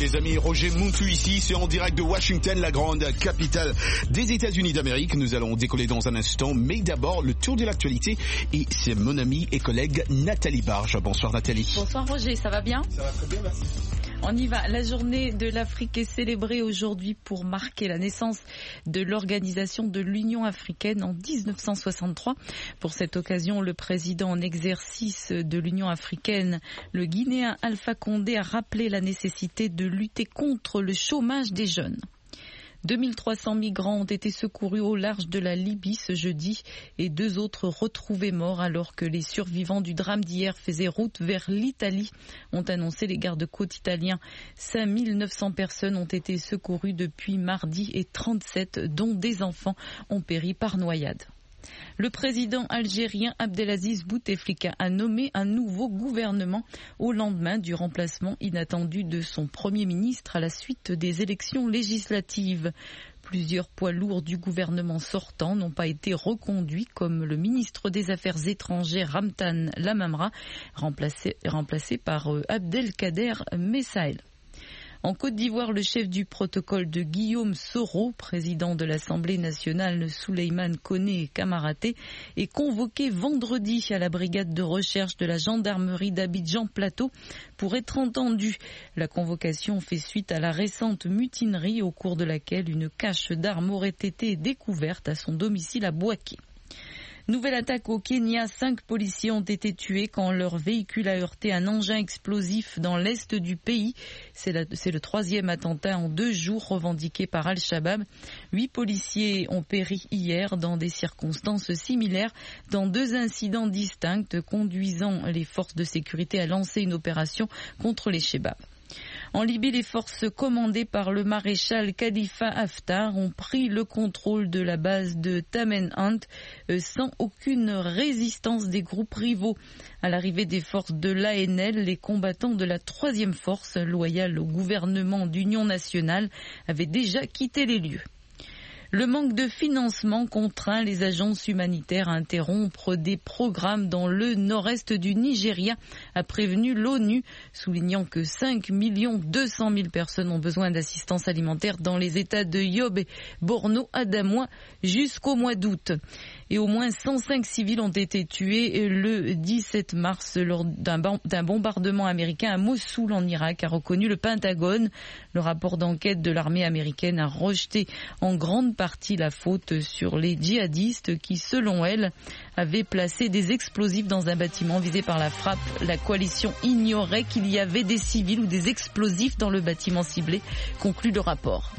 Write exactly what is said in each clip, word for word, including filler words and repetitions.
les amis, Roger Muntu ici, c'est en direct de Washington, la grande capitale des États-Unis d'Amérique. Nous allons décoller dans un instant, mais d'abord le tour de l'actualité et c'est mon amie et collègue Nathalie Barge. Bonsoir Nathalie. Bonsoir Roger, ça va bien ? Ça va très bien, merci. On y va. La journée de l'Afrique est célébrée aujourd'hui pour marquer la naissance de l'organisation de l'Union africaine en dix-neuf cent soixante-trois. Pour cette occasion, le président en exercice de l'Union africaine, le Guinéen Alpha Condé, a rappelé la nécessité de lutter contre le chômage des jeunes. deux mille trois cents migrants ont été secourus au large de la Libye ce jeudi et deux autres retrouvés morts alors que les survivants du drame d'hier faisaient route vers l'Italie, ont annoncé les gardes-côtes italiens. cinq mille neuf cents personnes ont été secourues depuis mardi et trente-sept, dont des enfants, ont péri par noyade. Le président algérien Abdelaziz Bouteflika a nommé un nouveau gouvernement au lendemain du remplacement inattendu de son Premier ministre à la suite des élections législatives. Plusieurs poids lourds du gouvernement sortant n'ont pas été reconduits, comme le ministre des Affaires étrangères Ramtan Lamamra, remplacé, remplacé par Abdelkader Messaël. En Côte d'Ivoire, le chef du protocole de Guillaume Soro, président de l'Assemblée nationale Souleymane Koné Camaraté, est convoqué vendredi à la brigade de recherche de la gendarmerie d'Abidjan Plateau pour être entendu. La convocation fait suite à la récente mutinerie au cours de laquelle une cache d'armes aurait été découverte à son domicile à Bouaké. Nouvelle attaque au Kenya, cinq policiers ont été tués quand leur véhicule a heurté un engin explosif dans l'est du pays. C'est, la, c'est le troisième attentat en deux jours revendiqué par Al-Shabaab. Huit policiers ont péri hier dans des circonstances similaires dans deux incidents distincts conduisant les forces de sécurité à lancer une opération contre les Shebabs. En Libye, les forces commandées par le maréchal Khalifa Haftar ont pris le contrôle de la base de Tamenhant sans aucune résistance des groupes rivaux. À l'arrivée des forces de l'A N L, les combattants de la troisième force, loyale au gouvernement d'union nationale, avaient déjà quitté les lieux. Le manque de financement contraint les agences humanitaires à interrompre des programmes dans le nord-est du Nigeria, a prévenu l'ONU, soulignant que cinq millions deux cent mille personnes ont besoin d'assistance alimentaire dans les États de Yobe, Borno, Adamawa jusqu'au mois d'août. Et au moins cent cinq civils ont été tués le dix-sept mars lors d'un, d'un bombardement américain à Mossoul en Irak, a reconnu le Pentagone. Le rapport d'enquête de l'armée américaine a rejeté en grande partie la faute sur les djihadistes qui, selon elle, avaient placé des explosifs dans un bâtiment visé par la frappe. La coalition ignorait qu'il y avait des civils ou des explosifs dans le bâtiment ciblé, conclut le rapport.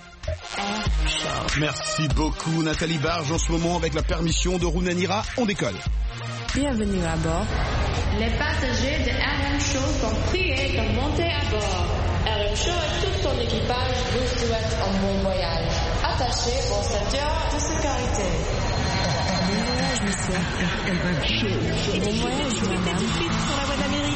Merci beaucoup Nathalie Barge. En ce moment, avec la permission de Rounanira, on décolle. Bienvenue à bord. Les passagers de R M Show sont priés de monter à bord. R M Show et tout son équipage vous souhaitent un bon voyage. Attachez vos ceintures de sécurité. Bon voyage, monsieur. R M Show. Bon voyage, madame. Tout de suite sur la voie d'Amérique.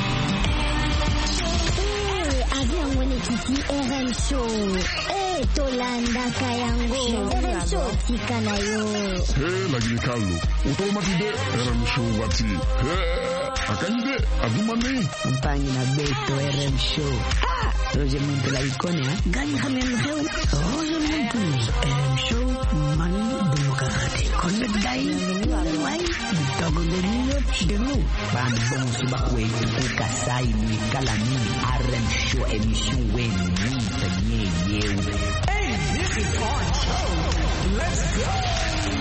Avion Wenekiti R M Show. Eh, Tolanda Kayango. R M Show tikanayo. Hey, lagi Carlo. Automatide R M Show wati. Hey, akanyide adumani. Mpangi na beto R M Show. Ah, Roger Muntu la ikone ha. Gani khamen kheu. Roger Muntu R M Show mani demokrati. Connect dai. Wai. Togo de niyo de lu. Ban bon subakwe ku kasai ni kalami R M Show émission wen ni tanye yeu. Hey, this is our show. Let's go.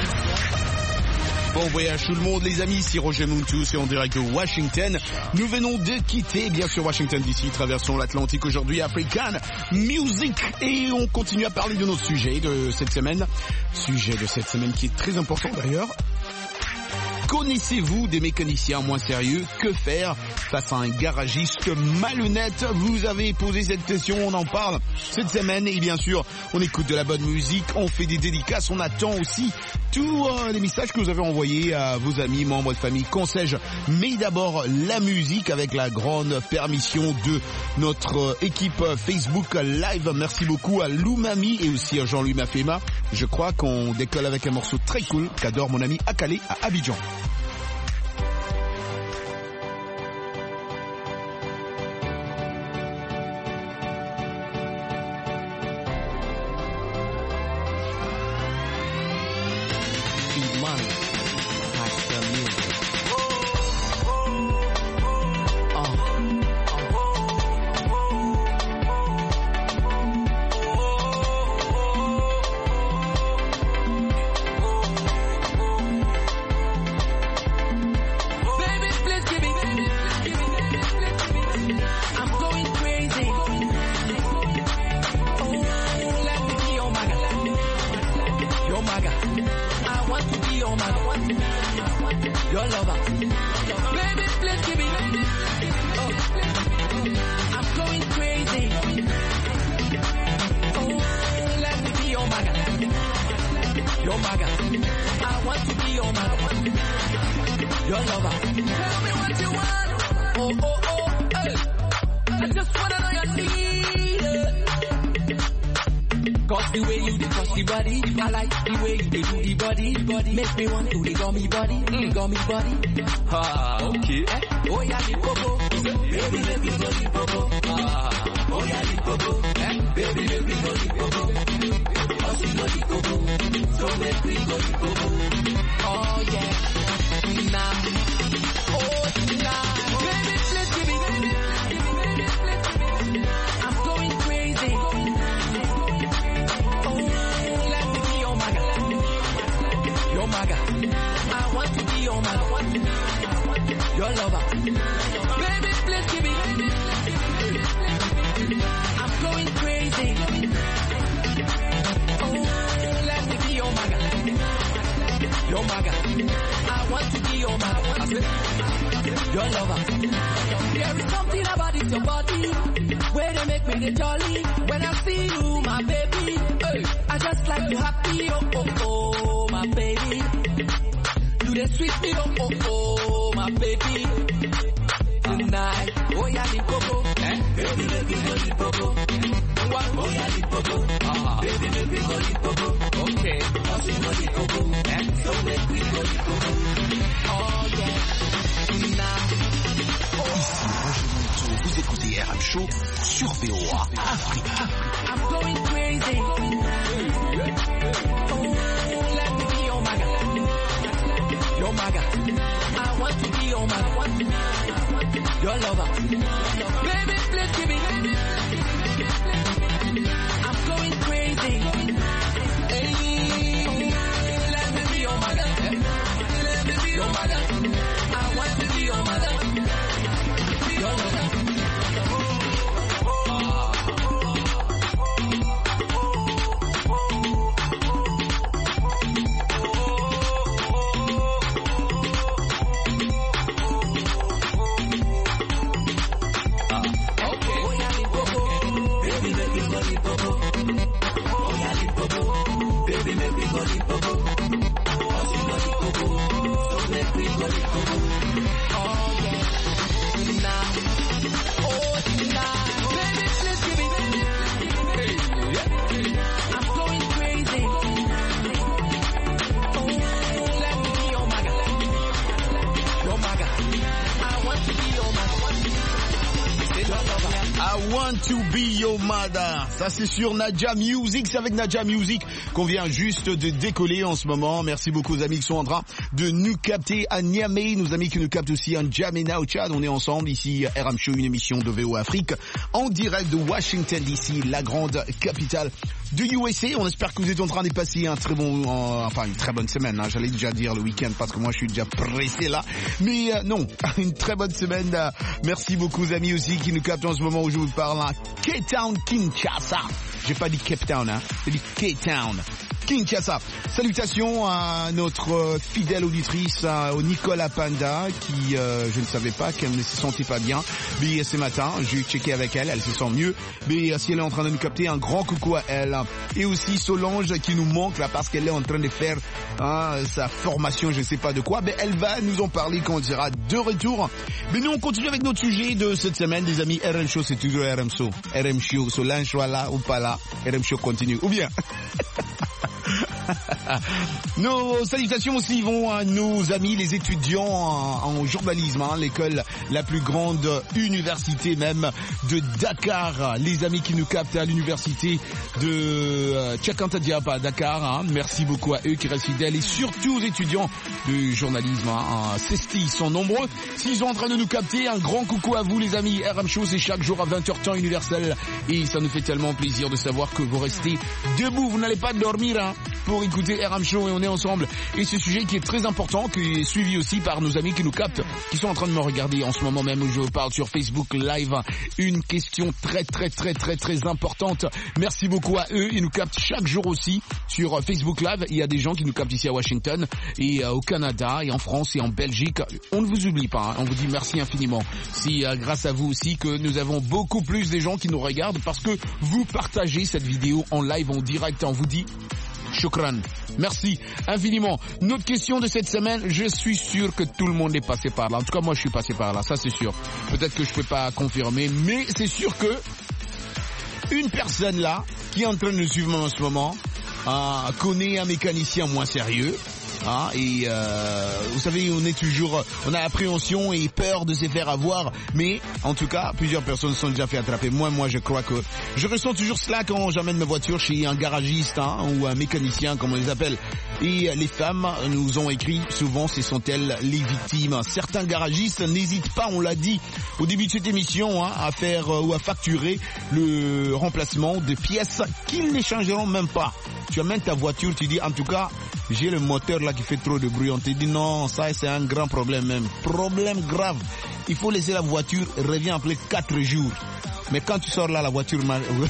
Bon voyage tout le monde les amis, ici Roger Muntu, c'est en direct de Washington. Nous venons de quitter bien sûr Washington D C, traversons l'Atlantique aujourd'hui, African Music, et on continue à parler de notre sujet de cette semaine. Sujet de cette semaine qui est très important d'ailleurs. Connaissez-vous des mécaniciens moins sérieux? Que faire face à un garagiste malhonnête? Vous avez posé cette question, on en parle cette semaine et bien sûr on écoute de la bonne musique, on fait des dédicaces, on attend aussi tous euh, les messages que vous avez envoyés à vos amis, membres de famille, qu'on sais-je, mais d'abord la musique avec la grande permission de notre euh, équipe Facebook Live. Merci beaucoup à Loumami et aussi à Jean-Louis Mafema. Je crois qu'on décolle avec un morceau très cool qu'adore mon ami Akale à Abidjan. one, Rasta music. Your lover, baby, please give me. Oh, I'm going crazy. Oh, let me be your maga, your maga. I want to be your maga, your lover. Tell me what you want. Oh, oh, oh, hey. I just wanna know your need. Cause the way you do touch the body, I like the way you do the body, body. Make me want to the gummy body, mm. gummy body. Ah, okay. Eh? Oh yeah, the popo, baby, baby, go the popo. Ah, oh yeah, the popo, eh? Baby, baby, go the popo. Oh, she go the popo, so make me go the popo. Oh yeah, nah, oh nah, baby, please give me. I'm going crazy. Your maga, I want to be your maga, your lover. Baby, please give me. I'm going crazy. Oh, let me be your maga, your maga. I want to be your maga, your lover. There is something about it, your body, where they make me the jolly. When I see you, my baby, hey, I just like to happy, oh, oh, oh. My baby, you the sweet me, oh, oh, oh, my baby. Tonight, oh yeah, the popo, eh? Baby, baby, go the popo. Oh yeah, the popo, ah, baby, baby, go the popo. Okay, oh she go the popo, eh? So make me go the popo. Oh yeah, tonight. Vous écoutez R M Show sur V O A Afrique. I'm going crazy. Your maga, I want to be your maga, your lover. Baby, please give me. I'm going crazy. Hey, let me be your maga. Let me be your maga. I want to be your maga, your lover. To be your mother. Ça c'est sur Naija Music, c'est avec Naija Music qu'on vient juste de décoller en ce moment. Merci beaucoup aux amis qui sont en train de nous capter à Niamey, nos amis qui nous captent aussi en N'Djamena au Tchad. On est ensemble ici R M Show, une émission de V O Afrique en direct de Washington D C, la grande capitale de U S A. On espère que vous êtes en train de passer un très bon, euh, enfin une très bonne semaine. Hein. J'allais déjà dire le week-end parce que moi je suis déjà pressé là, mais euh, non, une très bonne semaine. Euh, merci beaucoup aux amis aussi qui nous captent en ce moment où je vous parle. Hein. Cape Town, Kinshasa. J'ai pas dit Cape Town, hein. J'ai dit Cape Town. Kinshasa. Salutations à notre fidèle auditrice, à Nicolas Panda, qui, euh, je ne savais pas qu'elle ne se sentait pas bien. Mais ce matin, j'ai checké avec elle, elle se sent mieux. Mais si elle est en train de nous capter, un grand coucou à elle. Et aussi Solange qui nous manque là parce qu'elle est en train de faire hein, sa formation, je ne sais pas de quoi. Mais elle va nous en parler quand on sera de retour. Mais nous, on continue avec notre sujet de cette semaine, les amis. R M Show, c'est toujours R M Show. R M Show, Solange soit là ou pas là. R M Show continue. Ou bien... Nos salutations aussi vont à nos amis les étudiants en, en journalisme, hein, l'école la plus grande université même de Dakar. Les amis qui nous captent à l'université de euh, Cheikh Anta Diop à Dakar, hein, merci beaucoup à eux qui restent fidèles et surtout aux étudiants de journalisme. Hein, Cesti, ils sont nombreux. S'ils sont en train de nous capter, un grand coucou à vous les amis. R M Show, c'est chaque jour à vingt heures temps universel et ça nous fait tellement plaisir de savoir que vous restez debout, vous n'allez pas dormir hein, pour écouter R M Show et on est ensemble. Et ce sujet qui est très important, qui est suivi aussi par nos amis qui nous captent, qui sont en train de me regarder en ce moment même où je parle sur Facebook Live. Une question très très très très très importante. Merci beaucoup à eux, ils nous captent chaque jour aussi sur Facebook Live. Il y a des gens qui nous captent ici à Washington et euh, au Canada et en France et en Belgique. On ne vous oublie pas, hein. On vous dit merci infiniment. C'est euh, grâce à vous aussi que nous avons beaucoup plus de gens qui nous regardent parce que vous partagez cette vidéo en live, en direct. On vous dit shukran. Merci infiniment. Notre question de cette semaine, je suis sûr que tout le monde est passé par là. En tout cas, moi, je suis passé par là, ça c'est sûr. Peut-être que je peux pas confirmer, mais c'est sûr que une personne là, qui est en train de nous suivre en ce moment, euh, connaît un mécanicien moins sérieux. Hein, et euh, vous savez, on est toujours, on a appréhension et peur de se faire avoir, mais en tout cas, plusieurs personnes se sont déjà fait attraper. Moi, moi, je crois que je ressens toujours cela quand j'amène ma voiture chez un garagiste hein, ou un mécanicien, comme on les appelle. Et les femmes nous ont écrit souvent, ce sont elles les victimes. Certains garagistes n'hésitent pas, on l'a dit au début de cette émission, hein, à faire euh, ou à facturer le remplacement de pièces qu'ils n'échangeront même pas. Tu amènes ta voiture, tu dis en tout cas, j'ai le moteur là qui fait trop de bruit. On te dit non, ça c'est un grand problème même. Problème grave. Il faut laisser la voiture, revient après quatre jours. Mais quand tu sors là, la voiture...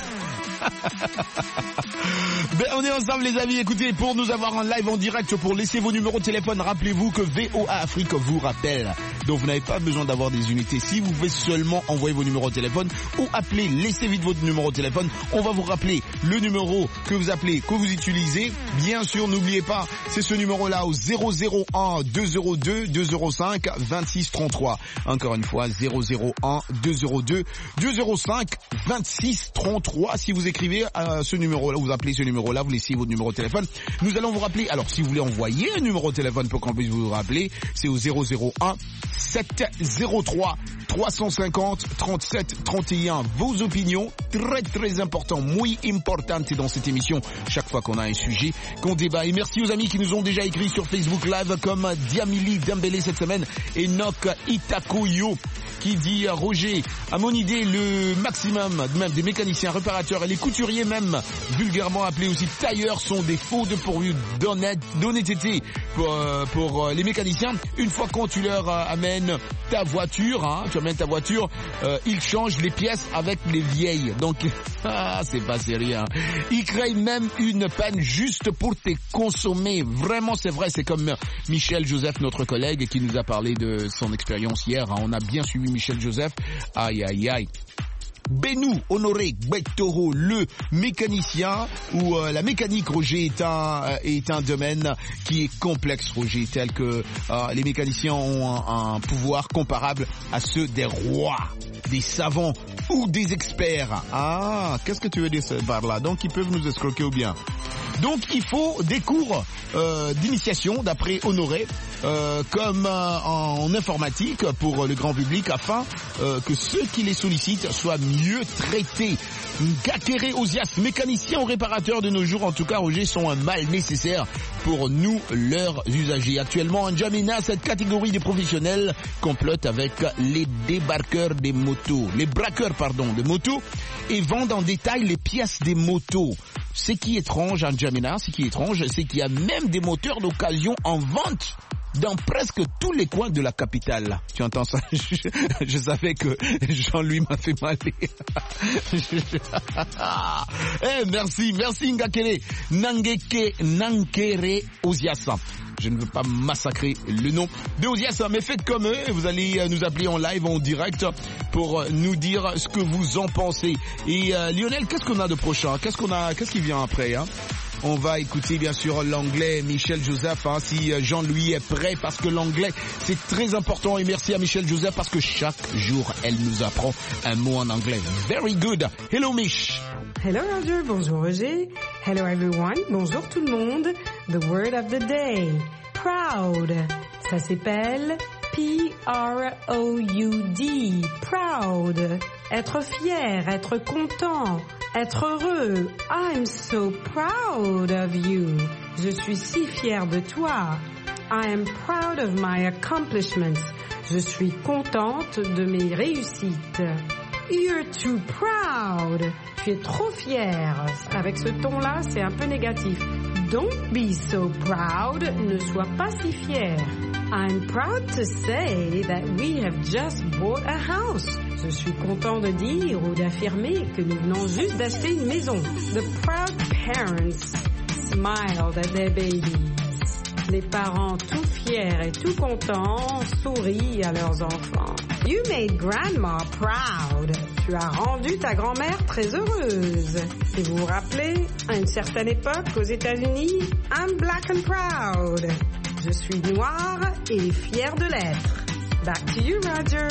Ben, on est ensemble les amis, écoutez, pour nous avoir en live en direct, pour laisser vos numéros de téléphone, rappelez-vous que V O A Afrique vous rappelle. Donc vous n'avez pas besoin d'avoir des unités. Si vous pouvez seulement envoyer vos numéros de téléphone ou appeler, laissez vite votre numéro de téléphone. On va vous rappeler le numéro que vous appelez, que vous utilisez. Bien sûr, n'oubliez pas, c'est ce numéro-là au zéro zéro un deux zéro deux deux zéro cinq vingt-six trente-trois. Encore une fois, zéro zéro un deux zéro deux deux zéro cinq vingt-six trente-trois. Si vous écrivez à ce numéro-là, vous appelez ce numéro-là, vous laissez votre numéro de téléphone. Nous allons vous rappeler. Alors, si vous voulez envoyer un numéro de téléphone pour qu'on puisse vous rappeler, c'est au zéro zéro un sept zéro trois trois cent cinquante trente-sept trente et un. Vos opinions, très très important, muy importante dans cette émission. Chaque fois qu'on a un sujet, qu'on débat. Et merci aux amis qui nous ont déjà écrit sur Facebook Live, comme Diamili Dembélé cette semaine, Enoch Itakoyo, qui dit Roger, à mon idée, le maximum même des mécaniciens, réparateurs et les couturiers même, vulgairement appelés aussi tailleurs, sont des faux de pourvu d'honnêteté pour, euh, pour les mécaniciens. Une fois quand tu leur euh, amènes ta voiture, hein, tu amènes ta voiture, euh, ils changent les pièces avec les vieilles. Donc, ah, c'est pas sérieux. Hein. Ils créent même une panne juste pour te consommer. Vraiment, c'est vrai. C'est comme Michel Joseph, notre collègue, qui nous a parlé de son expérience hier. Hein. On a bien suivi Michel Joseph. Aïe, aïe, aïe. Benou Honoré Gbetoro, le mécanicien ou euh, la mécanique, Roger, est un euh, est un domaine qui est complexe, Roger, tel que euh, les mécaniciens ont un, un pouvoir comparable à ceux des rois, des savants ou des experts. Ah, qu'est-ce que tu veux dire par là? Donc ils peuvent nous escroquer ou bien? Donc il faut des cours euh, d'initiation, d'après Honoré, euh, comme euh, en informatique pour le grand public, afin euh, que ceux qui les sollicitent soient mieux traités. Ngakere Osias, mécaniciens ou réparateurs de nos jours, en tout cas, Roger, sont un mal nécessaire pour nous, leurs usagers. Actuellement, en N'Djamena, cette catégorie de professionnels complote avec les débarqueurs des motos, les braqueurs, pardon, de motos, et vendent en détail les pièces des motos. Ce qui est étrange en N'Djamena, ce qui est étrange, c'est qu'il y a même des moteurs d'occasion en vente dans presque tous les coins de la capitale. Tu entends ça? Je, je savais que Jean-Louis m'a fait mal. Eh, merci, merci Ngakere. Nangeke, Nankere Osiasa. Je ne veux pas massacrer le nom de Osiasa, mais faites comme eux. Vous allez nous appeler en live, en direct, pour nous dire ce que vous en pensez. Et euh, Lionel, qu'est-ce qu'on a de prochain? Qu'est-ce qu'on a? Qu'est-ce qui vient après, hein? On va écouter bien sûr l'anglais, Michel Joseph, hein, si Jean-Louis est prêt, parce que l'anglais c'est très important. Et merci à Michel Joseph parce que chaque jour elle nous apprend un mot en anglais. Very good. Hello Mich. Hello Roger, bonjour Roger. Hello everyone, bonjour tout le monde. The word of the day, proud. Ça s'appelle P R O U D, proud. Être fier, être content, être heureux. I'm so proud of you. Je suis si fier de toi. I am proud of my accomplishments. Je suis contente de mes réussites. You're too proud. Tu es trop fier. Avec ce ton-là, c'est un peu négatif. Don't be so proud. Ne sois pas si fier. I'm proud to say that we have just bought a house. Je suis content de dire ou d'affirmer que nous venons juste d'acheter une maison. The proud parents smiled at their babies. Les parents tout fiers et tout contents sourient à leurs enfants. You made grandma proud. Tu as rendu ta grand-mère très heureuse. Si vous vous rappelez, à une certaine époque aux États-Unis, I'm black and proud. Je suis noire et fière de l'être. Back to you, Roger.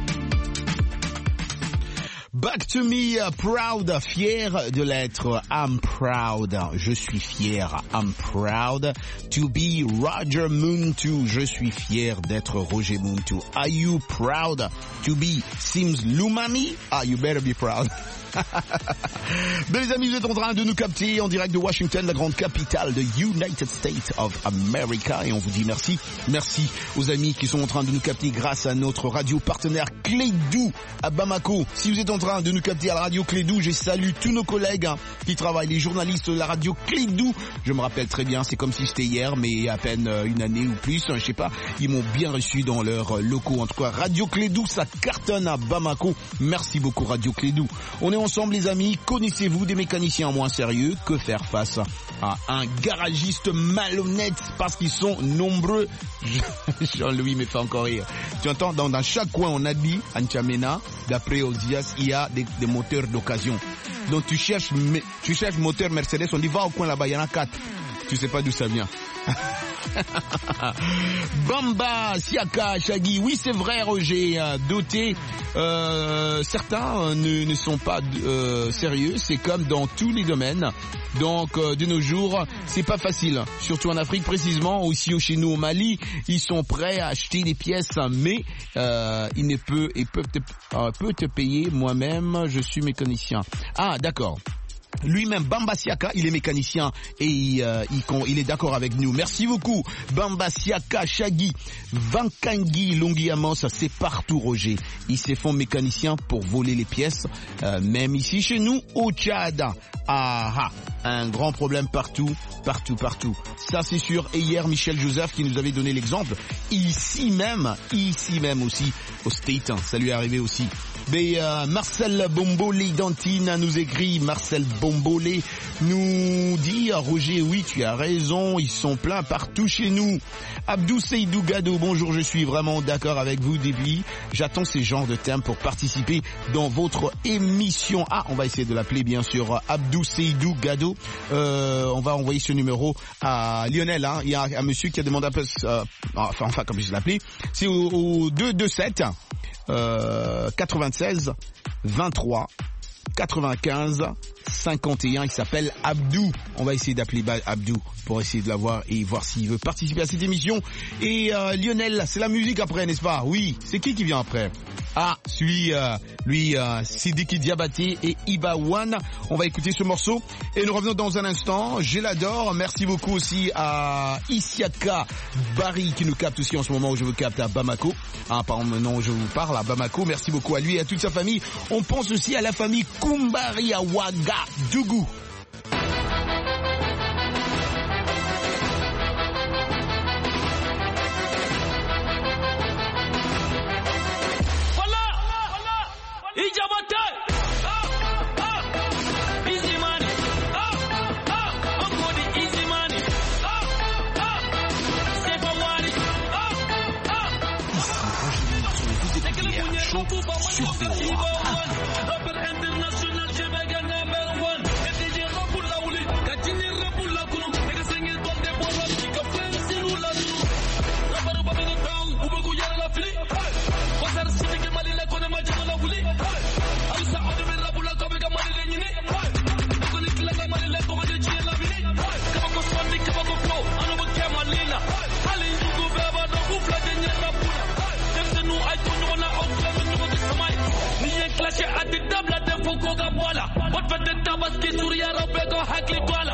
Back to me, uh, proud, fier de l'être. I'm proud, je suis fier. I'm proud to be Roger Muntu. Je suis fier d'être Roger Muntu. Are you proud to be Sims Lumami? Ah, you better be proud. Les amis, vous êtes en train de nous capter en direct de Washington, la grande capitale de United States of America, et on vous dit merci. Merci aux amis qui sont en train de nous capter grâce à notre radio partenaire Clédou à Bamako. Si vous êtes en train de nous capter à la radio Clédou, je salue tous nos collègues hein, qui travaillent, les journalistes de la radio Clédou. Je me rappelle très bien, c'est comme si c'était hier, mais à peine une année ou plus, je sais pas. Ils m'ont bien reçu dans leurs locaux. En tout cas, radio Clédou, ça cartonne à Bamako. Merci beaucoup radio Clédou. On est ensemble les amis, connaissez-vous des mécaniciens moins sérieux? Que faire face à un garagiste malhonnête parce qu'ils sont nombreux? Jean-Louis me fait encore rire. Tu entends, dans, dans chaque coin on a dit, à N'Djamena, d'après Odias, il y a des, des moteurs d'occasion. Donc tu cherches, tu cherches moteur Mercedes, on dit va au coin là-bas, il y en a quatre. Tu sais pas d'où ça vient. Bamba, Siaka, Shaggy, oui c'est vrai Roger, doté, euh, certains ne, ne sont pas euh, sérieux, c'est comme dans tous les domaines, donc euh, de nos jours c'est pas facile, surtout en Afrique précisément, aussi chez nous au Mali, ils sont prêts à acheter des pièces, mais euh, il ne peut, il peut te, euh, peut te payer, moi-même je suis mécanicien. Ah d'accord. Lui-même, Bamba Siaka, il est mécanicien et euh, il, il est d'accord avec nous. Merci beaucoup. Bamba Siaka, Shaggy, Vankangi, Longuiamans, c'est partout Roger. Ils se font mécaniciens pour voler les pièces, euh, même ici chez nous au Tchad. Ah ah, un grand problème partout, partout, partout. Ça c'est sûr. Et hier, Michel Joseph qui nous avait donné l'exemple, ici même, ici même aussi, au State, ça lui est arrivé aussi. Mais euh, Marcel Bombolé Dantine nous écrit, Marcel Bombolé nous dit, Roger, oui tu as raison, ils sont pleins partout chez nous. Abdou Seydou Gado, bonjour, je suis vraiment d'accord avec vous depuis, j'attends ces genres de thèmes pour participer dans votre émission. Ah, on va essayer de l'appeler bien sûr, Abdou Seydou Gado, euh, on va envoyer ce numéro à Lionel, hein. Il y a un monsieur qui a demandé un peu, euh, enfin, enfin comme je l'appelais, c'est au, au deux deux sept Euh, quatre-vingt-seize, vingt-trois, quatre-vingt-quinze, cinquante et un. Il s'appelle Abdou. On va essayer d'appeler Abdou pour essayer de l'avoir et voir s'il veut participer à cette émission. Et euh, Lionel, c'est la musique après, n'est-ce pas? Oui. C'est qui qui vient après? Ah, celui, euh, lui, euh, Sidiki Diabaté et Iba One. On va écouter ce morceau et nous revenons dans un instant. Je l'adore. Merci beaucoup aussi à Isiaka Barry qui nous capte aussi en ce moment où je vous capte à Bamako. Ah, par maintenant je vous parle à Bamako. Merci beaucoup à lui et à toute sa famille. On pense aussi à la famille Kumbari à Ouagadougou. fete tabaski surya robego hakli twala.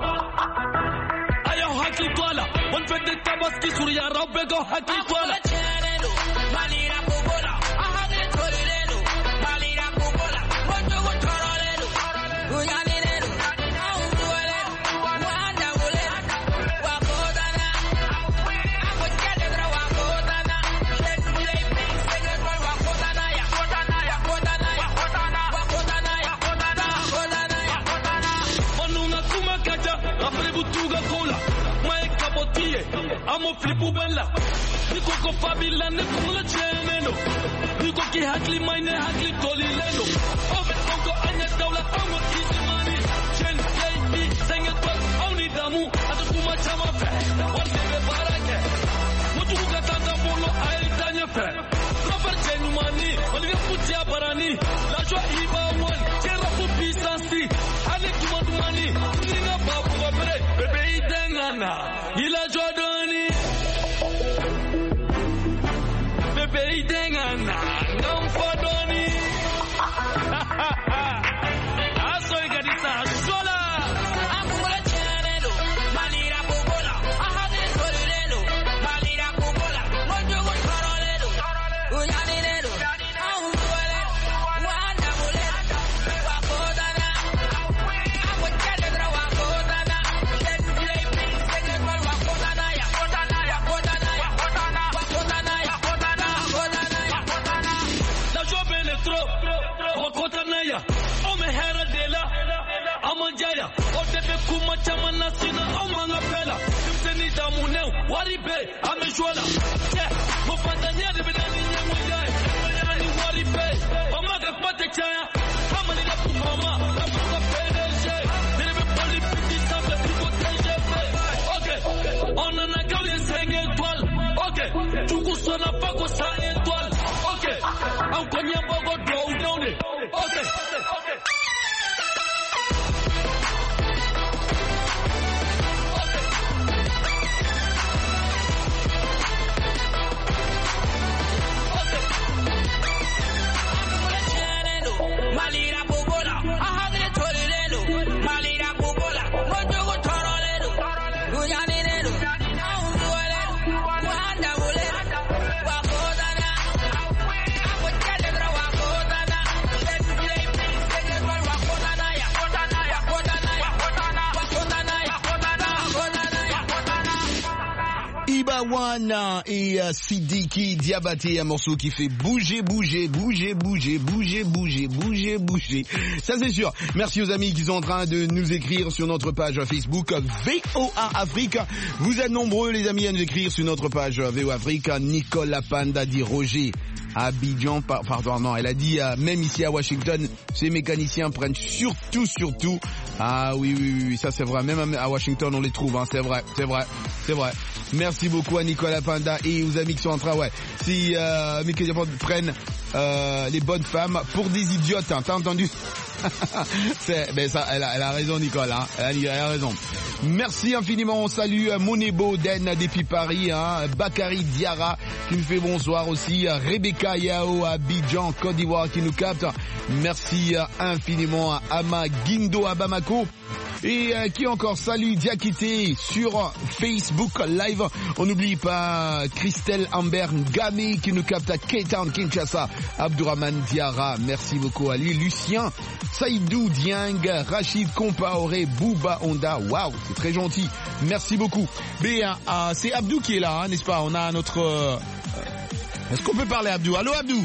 Ayo hakli twala. One fete tabaski surya robego hakli twala. Malira bubola. Ahagli torilelo. Malira bubola. Mojo go torolelo. Uyanilelo. Auduelelo. Wanda bulelo. Wakodana. Akochedra wakodana. Let's play big singers for wakodana ya. Wakodana ya. Wakodana ya. Wakodana ya. Wakodana ya. Wakodana. Manuna kuma kaja. Apre butuga kola. Mae kabotie. Amo flipu bella. Niko ko fabila niko la cheneno. Niko ki hakli maine hakli toli leno. Ove onko anya daula amo izimani. Chen baby senga kwa auni damu. Ata kuma chama fe. Wase be barake. Mutu kukatanga bolo ai tanya fe. Kofar chenu mani. Waliga kutia barani. La joie iba one. Chera fu pisansi. Hane kuma dumani. Nina babu wapre. Bebe idengana. Ila jodoni. Bebe dengana non fodoni aso igadisa sola amula chenelo malira bubola ahade solelo malira bubola mojo go torolelo uyanilelo auduelelo wanda bulelo wakodana akochedra wakodana let's play big singers for wakodana ya wakodana ya wakodana ya wakodana ya Wakotanaya, Ome Hera Dela, Amanjaya, Otepe Kuma Chamana Sina, Omangapela, Timseni Damunel, Waribe, Ameshwala, Mufandania, the Benani Yamujai, Waribe, Omaka Patechaya, Hamanina Pumama, Amaka Pedeshe, Deliver Polipiti Santa Picoteje. Okay, on an account is hanging twelve. Okay, Tukusona Paco Sain twelve. Okay, I'm Konya Bogo Drone down it. Okay, okay. Malira bubola, ahagre torilelo. Malira bubola, mojo go torolelo. Uyanilelo, auduelelo, wanda bulelo. Wakodana, akochedra wakodana. Let's play big singers for wakodana ya. Wakodana ya. Wakodana ya. Wakodana ya. Wakodana ya. Iba One et euh, Sidiki Diabaté, un morceau qui fait bouger, bouger, bouger, bouger, bouger, bouger, bouger, bouger. Ça c'est sûr. Merci aux amis qui sont en train de nous écrire sur notre page Facebook V O A Afrique. Vous êtes nombreux les amis à nous écrire sur notre page V O A Afrique. Nicole Lapanda dit Roger. Abidjan, par, pardon, non, elle a dit euh, même ici à Washington, ces mécaniciens prennent surtout, surtout. Ah oui, oui, oui, ça c'est vrai. Même à Washington, on les trouve, hein, c'est vrai, c'est vrai, c'est vrai. Merci beaucoup à Nicolas Panda et aux amis qui sont en train, ouais. Si euh, mécaniciens prennent euh, les bonnes femmes pour des idiotes, hein, t'as entendu? C'est, ben ça, elle a, elle a raison, Nicole, hein. Elle a, elle a raison. Merci infiniment. On salue Monebo Den depuis Paris, hein. Bakary Diarra qui nous fait bonsoir aussi. Rebecca Yao à Abidjan, Côte d'Ivoire qui nous capte. Merci infiniment à Ama Guindo à Bamako. Et euh, qui encore salut Diakité sur Facebook Live. On n'oublie pas Christelle Amber Ngame qui nous capte à Cape Town, Kinshasa. Abdourahman Diarra, merci beaucoup à lui. Lucien Saïdou Dieng, Rachid Compaoré, Bouba Honda. Waouh, c'est très gentil. Merci beaucoup. Mais euh, euh, c'est Abdou qui est là, hein, n'est-ce pas? On a notre... Euh, est-ce qu'on peut parler à Abdou? Allô Abdou?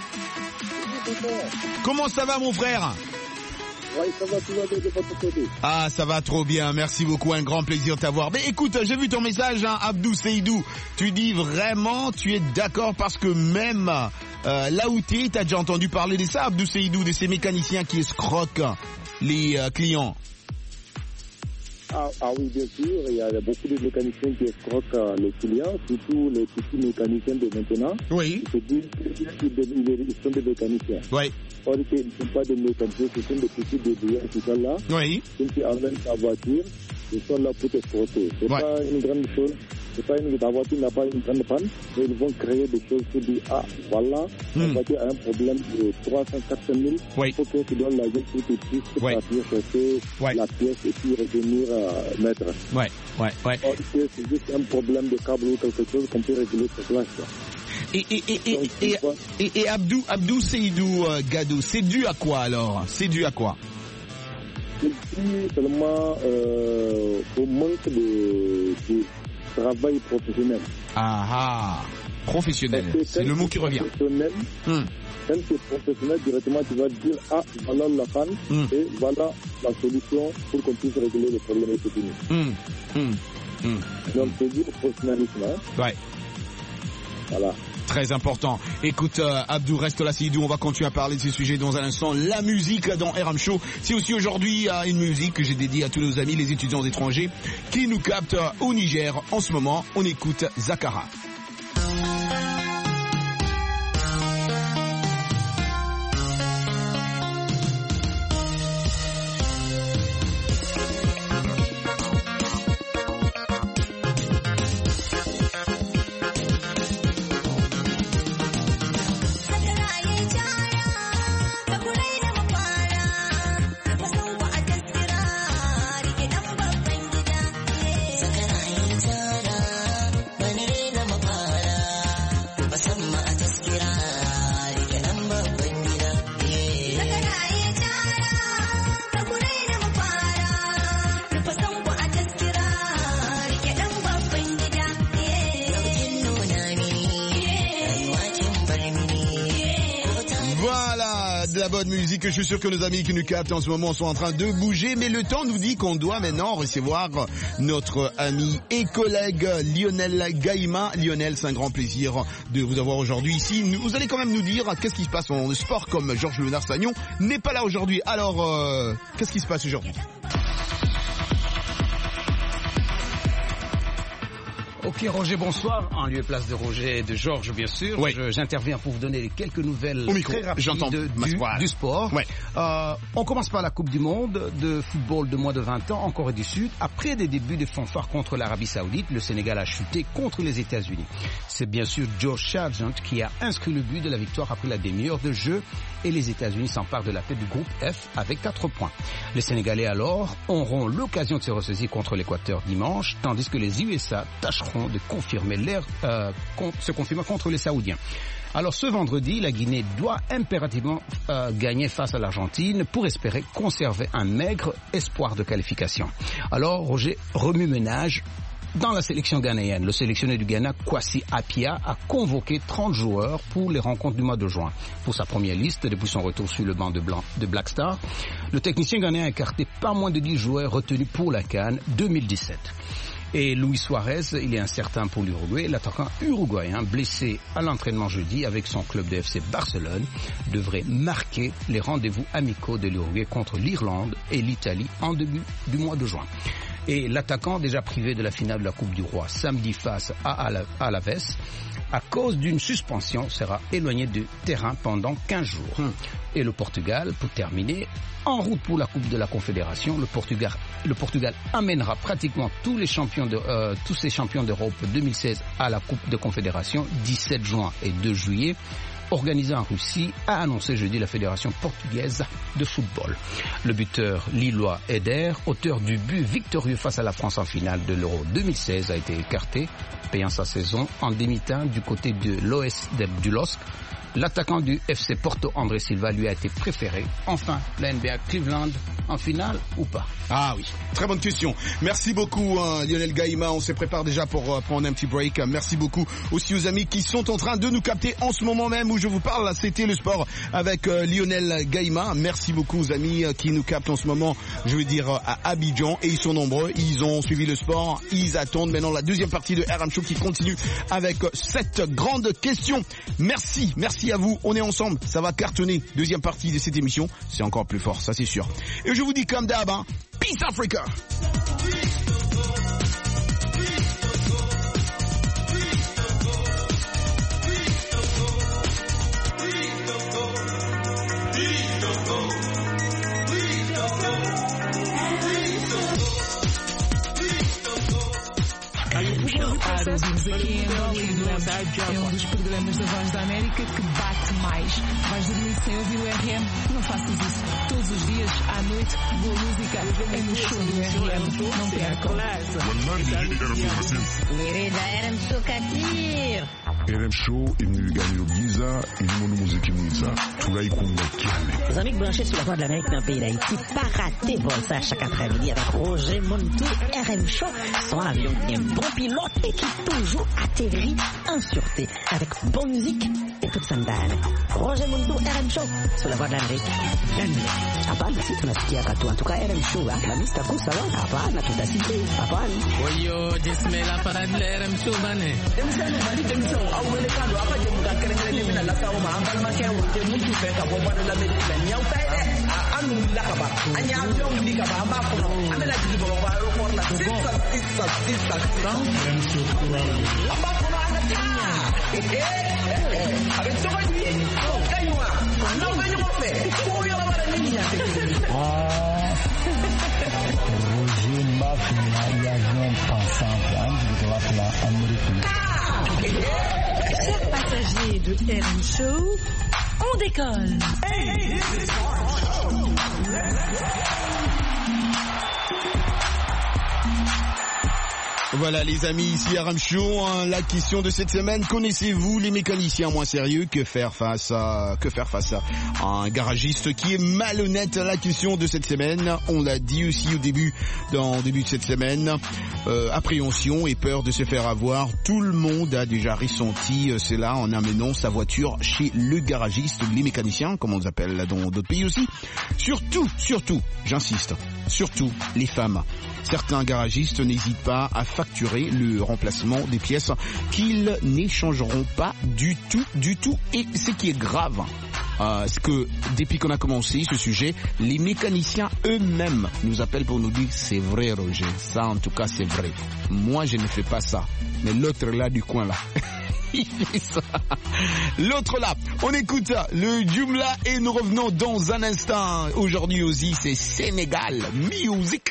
Comment ça va mon frère? Oui, ça va, tout va bien de votre côté. Ah, ça va trop bien, merci beaucoup, un grand plaisir de t'avoir. Mais écoute, j'ai vu ton message, hein, Abdou Seydou. Tu dis vraiment, tu es d'accord parce que même euh, là où tu es, tu as déjà entendu parler de ça, Abdou Seydou, de ces mécaniciens qui escroquent les euh, clients. Ah, ah oui, bien sûr, il y a beaucoup de mécaniciens qui escroquent euh, les clients, surtout les petits mécaniciens de maintenant. Oui. Ils se disent qu'ils sont des mécaniciens. Oui. Or, ils ne sont pas des mécaniciens, ce sont des petits débrouillards qui sont là. Oui. Ceux qui emmènent ta voiture, ils sont là pour t'escroquer. C'est ouais. pas une grande chose c'est pas une, ta voiture n'a pas une grande panne, mais ils vont créer des choses pour dire, ah, voilà, Mm. la voiture a un problème de trois cents à quatre cents mille, Oui. il faut que tu donnes l'argent pour que tu puisses Oui. partir chercher Ouais. la pièce et puis revenir à mettre. Ouais, ouais, ouais. Or que c'est juste un problème de câble ou quelque chose qu'on peut régler sur place. quoi. Et, et, et, et, Donc, et, tu vois, et, et Abdou, Abdou Seydou euh, Gadou, c'est dû à quoi alors? C'est dû à quoi? c'est dû seulement euh, au manque de, de travail professionnel. Ah ah, professionnel, Parce que c'est quand le mot tu qui es revient. professionnel, Hmm. Quand tu es professionnel, directement tu vas dire, ah, voilà la panne Mm. et voilà la solution pour qu'on puisse régler le problème et c'est fini. Hmm. Hmm. Hmm. Donc c'est du professionnalisme. Hein? Ouais. Voilà. Très important. Écoute, euh, Abdou, reste là, Seydou, on va continuer à parler de ces sujets dans un instant. La musique dans R M Show, c'est aussi aujourd'hui euh, une musique que j'ai dédiée à tous nos amis, les étudiants étrangers, qui nous captent euh, au Niger. En ce moment, on écoute Zakara. De la bonne musique, je suis sûr que nos amis qui nous captent en ce moment sont en train de bouger, mais le temps nous dit qu'on doit maintenant recevoir notre ami et collègue Lionel Gaïma. Lionel, c'est un grand plaisir de vous avoir aujourd'hui ici. Vous allez quand même nous dire qu'est-ce qui se passe en sport, comme Georges Léonard Sagnon n'est pas là aujourd'hui. Alors, euh, qu'est-ce qui se passe aujourd'hui? Ok Roger, bonsoir. En lieu et place de Roger et de Georges, bien sûr. Oui. Je, j'interviens pour vous donner quelques nouvelles Au micro, très rapides j'entends. du, Voilà. du sport. Ouais. Euh, on commence par la Coupe du Monde de football de moins de vingt ans en Corée du Sud. Après des débuts de fanfare contre l'Arabie Saoudite, le Sénégal a chuté contre les États-Unis. C'est bien sûr Joe Sargent qui a inscrit le but de la victoire après la demi-heure de jeu et les États-Unis s'emparent de la tête du groupe F avec quatre points. Les Sénégalais alors auront l'occasion de se ressaisir contre l'Équateur dimanche, tandis que les U S A tâcheront de confirmer l'air, euh, con, se confirmer contre les Saoudiens. Alors ce vendredi, la Guinée doit impérativement euh, gagner face à l'Argentine pour espérer conserver un maigre espoir de qualification. Alors Roger, remue-ménage dans la sélection ghanéenne. Le sélectionneur du Ghana, Kwasi Appiah, a convoqué trente joueurs pour les rencontres du mois de juin. Pour sa première liste, depuis son retour sur le banc de, Blanc, de Black Star, le technicien ghanéen a écarté pas moins de dix joueurs retenus pour la CAN deux mille dix-sept. Et Luis Suarez, il est incertain pour l'Uruguay. L'attaquant uruguayen, blessé à l'entraînement jeudi avec son club de F C Barcelone, devrait marquer les rendez-vous amicaux de l'Uruguay contre l'Irlande et l'Italie en début du mois de juin. Et l'attaquant, déjà privé de la finale de la Coupe du Roi samedi face à Alaves, à cause d'une suspension, sera éloigné du terrain pendant quinze jours. Hum. Et le Portugal, pour terminer, en route pour la Coupe de la Confédération, le Portugal, le Portugal amènera pratiquement tous les champions de, euh, tous ces champions d'Europe deux mille seize à la Coupe de Confédération, dix-sept juin et deux juillet. Organisé en Russie, a annoncé jeudi la Fédération portugaise de football. Le buteur lillois Eder, auteur du but victorieux face à la France en finale de l'Euro deux mille seize, a été écarté, payant sa saison en demi-teinte du côté de l'O S du L O S C. L'attaquant du F C Porto, André Silva, lui a été préféré. Enfin, la N B A Cleveland en finale ou pas? Ah oui, très bonne question. Merci beaucoup hein, Lionel Gaïma, on se prépare déjà pour euh, prendre un petit break. Merci beaucoup aussi aux amis qui sont en train de nous capter en ce moment même où je vous parle. C'était le sport avec euh, Lionel Gaïma. Merci beaucoup aux amis euh, qui nous captent en ce moment, je veux dire à Abidjan, et ils sont nombreux. Ils ont suivi le sport, ils attendent maintenant la deuxième partie de R M Show qui continue avec cette grande question. Merci, merci à vous, on est ensemble, ça va cartonner. Deuxième partie de cette émission, c'est encore plus fort, ça c'est sûr. Et je vous dis comme d'hab, hein, Peace Africa. R M Show. Ah, ouvimos aqui em Angola e Lemos. É um dos programas da Voz da América que bate mais. Vais dormir sem ouvir o R M? Não faças isso. Todos os dias, à noite, boa música é no show do R M. Não percam. Mirida R M Show Katir. R M Show imniganyiro byiza irimo n'umuziki mwiza turayikunda cyane. Les amis branchés sur la Voix de l'Amérique dans le pays d'Haïti, pas rater vol ça chaque après-midi avec Roger Montou, R M Show, son avion qui est un bon pilote et qui toujours atterrit en sûreté avec bonne musique et toute sandale. Roger Montou, R M Show, sur la Voix de l'Amérique. Hapana, si tunasikia katu. En tout cas, R M Show, la mista kusa wa, hapana, tutasikia, hapana. Oyo, jisme la parade de R M Show, bane. Emisano, mali demisano, awele kando, apa jemu kakerengele mina la saoma, ambal makewa, jemu tufeka, wabado la medika, nyau taide, anu lakaba, anya avion likaba, amba kono, amela jibu wa aeroport la, sisa, sisa, sisa, sisa. Amba kono anata, eh, eh, eh, avec toi, lui, kanywa, non, kanywa fait, pour y avoir la ligne. Ah, Roger Mafia, l'avion pensante, hein, je vais te l'appeler américain. Chers passagers de R M Show, on décolle. Hey, this is our show. Voilà les amis, ici R M Show, hein, la question de cette semaine, connaissez-vous les mécaniciens moins sérieux? Que faire face à que faire face à un garagiste qui est malhonnête? La question de cette semaine, on l'a dit aussi au début dans le début de cette semaine, euh, appréhension et peur de se faire avoir. Tout le monde a déjà ressenti euh, cela en amenant sa voiture chez le garagiste, les mécaniciens, comme on les appelle dans d'autres pays aussi. Surtout, surtout, j'insiste, surtout les femmes. Certains garagistes n'hésitent pas à facturer le remplacement des pièces qu'ils n'échangeront pas du tout, du tout. Et ce qui est grave, euh, c'est que depuis qu'on a commencé ce sujet, les mécaniciens eux-mêmes nous appellent pour nous dire c'est vrai Roger, ça en tout cas c'est vrai. Moi je ne fais pas ça, mais l'autre là du coin là. Il fait ça. L'autre là, on écoute le Jumla et nous revenons dans un instant. Aujourd'hui aussi c'est Sénégal Music.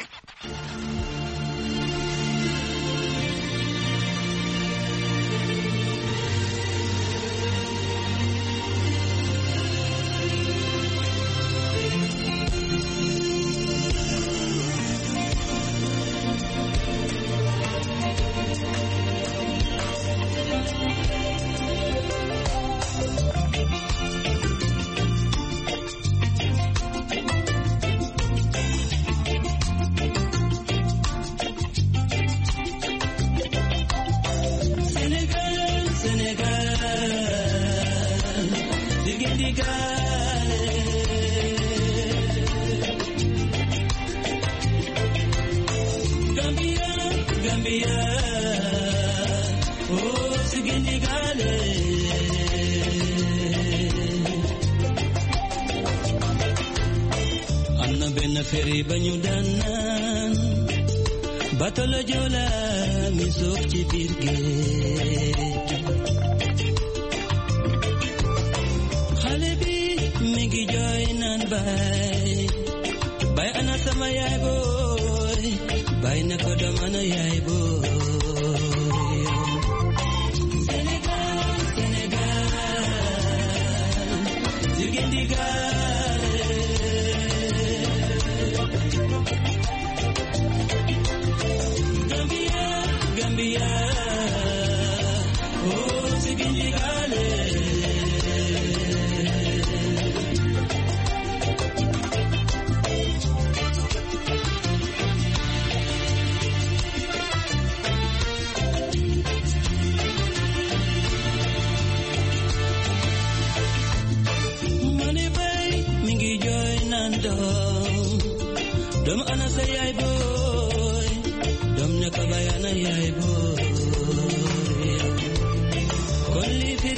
Feri banyu danan batolo jola mi sok ci bir géej xale bi mi ngi jooy naan bay bay ana sama yaay booy bay na ko doom ana yaay booy Sénégal Sénégal jigéen di Gambia, oh, Sénégalais. Money bay, mingi joy nandom, dom ana sa yaay boy, dom ne kabayana yaay boy. Kon li fi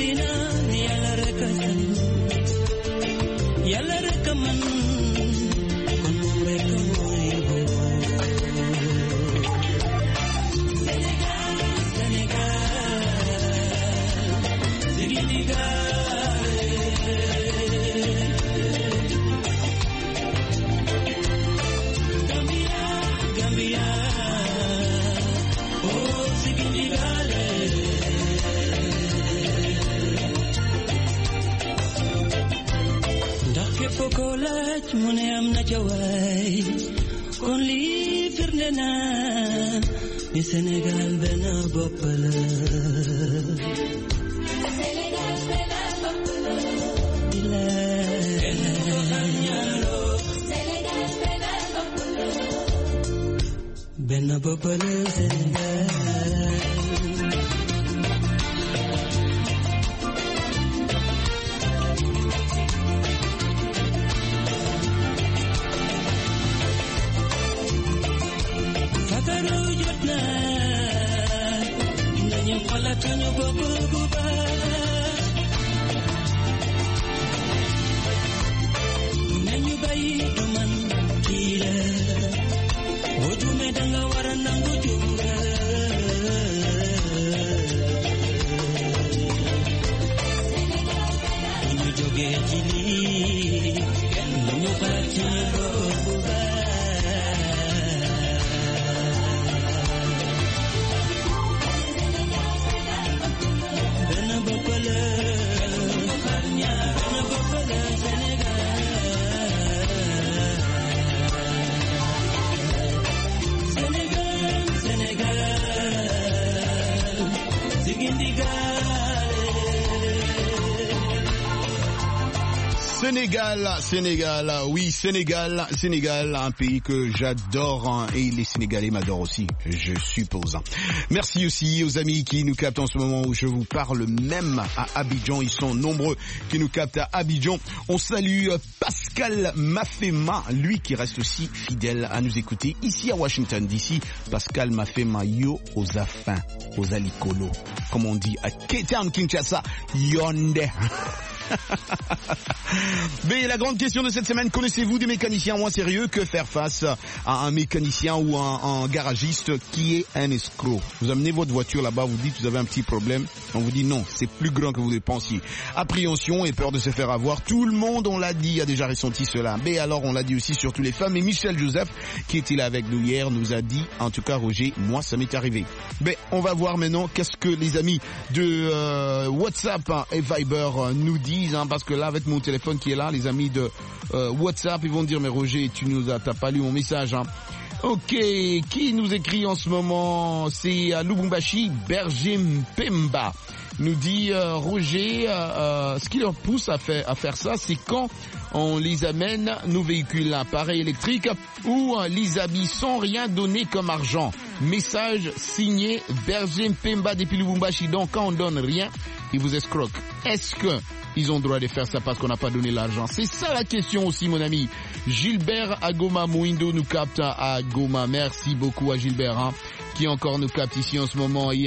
laaj mu ne am na ca waay kon lii firnde na ni Sénégal benn bopp la Sénégal benn bopp la Sénégal benn bopp la benn bopp la Sénégal Kanya bobo buba Nanyu bayi duman kira Oju medanga waranangu junga Nanyu joge jili Nanyu kanya bobo buba Sénégal, Sénégal, oui, Sénégal, Sénégal, un pays que j'adore hein, et les Sénégalais m'adorent aussi, je suppose. Merci aussi aux amis qui nous captent en ce moment où je vous parle, même à Abidjan, ils sont nombreux qui nous captent à Abidjan. On salue Pascal Mafema, lui qui reste aussi fidèle à nous écouter ici à Washington D C. Pascal Mafema, yo aux afins, aux alikolo, comme on dit à K-Town Kinshasa, yonde. Mais la grande question de cette semaine, connaissez-vous des mécaniciens moins sérieux? Que faire face à un mécanicien ou un, un garagiste qui est un escroc? Vous amenez votre voiture là-bas, vous dites vous avez un petit problème, on vous dit non, c'est plus grand que vous le pensiez. Appréhension et peur de se faire avoir, tout le monde, on l'a dit, a déjà ressenti cela. Mais alors on l'a dit aussi surtout les femmes, et Michel Joseph, qui était là avec nous hier, nous a dit, en tout cas Roger, moi ça m'est arrivé. Mais on va voir maintenant qu'est-ce que les amis de euh, WhatsApp hein, et Viber euh, nous disent, hein, parce que là avec mon téléphone qui est là, les amis de euh, WhatsApp, ils vont dire mais Roger, tu nous as, t'as pas lu mon message, hein. Ok, qui nous écrit en ce moment? C'est à Lubumbashi, Berger Mpemba. Nous dit euh, Roger, euh, euh, ce qui leur pousse à faire, à faire ça, c'est quand on les amène nos véhicules, l'appareil électrique, ou euh, les habits sans rien donner comme argent. Message signé Berger Mpemba depuis Lubumbashi. Donc quand on donne rien, ils vous escroquent. Est-ce que ils ont le droit de faire ça parce qu'on n'a pas donné l'argent? C'est ça la question aussi, mon ami. Gilbert à Goma Mouindo nous capte à Goma. Merci beaucoup à Gilbert, hein, qui encore nous capte ici en ce moment. Il y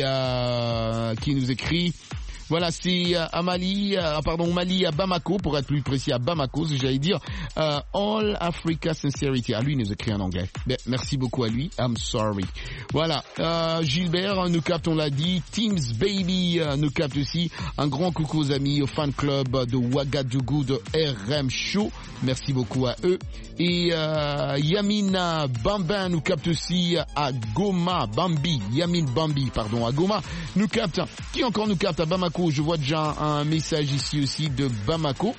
a qui nous écrit. Voilà, c'est euh, Amali, euh, pardon, Mali à Bamako, pour être plus précis, à Bamako, si j'allais dire, euh, All Africa Sincerity. À lui, il nous écrit en anglais. Ben, merci beaucoup à lui. I'm sorry. Voilà, euh, Gilbert nous capte, on l'a dit. Teams Baby euh, nous capte aussi. Un grand coucou aux amis, au fan club de Ouagadougou de R M Show. Merci beaucoup à eux. Et euh, Yamina Bambin nous capte aussi à Goma, Bambi, Yamin Bambi, pardon, à Goma nous capte. Qui encore nous capte à Bamako? Je vois déjà un message ici aussi de Bamako.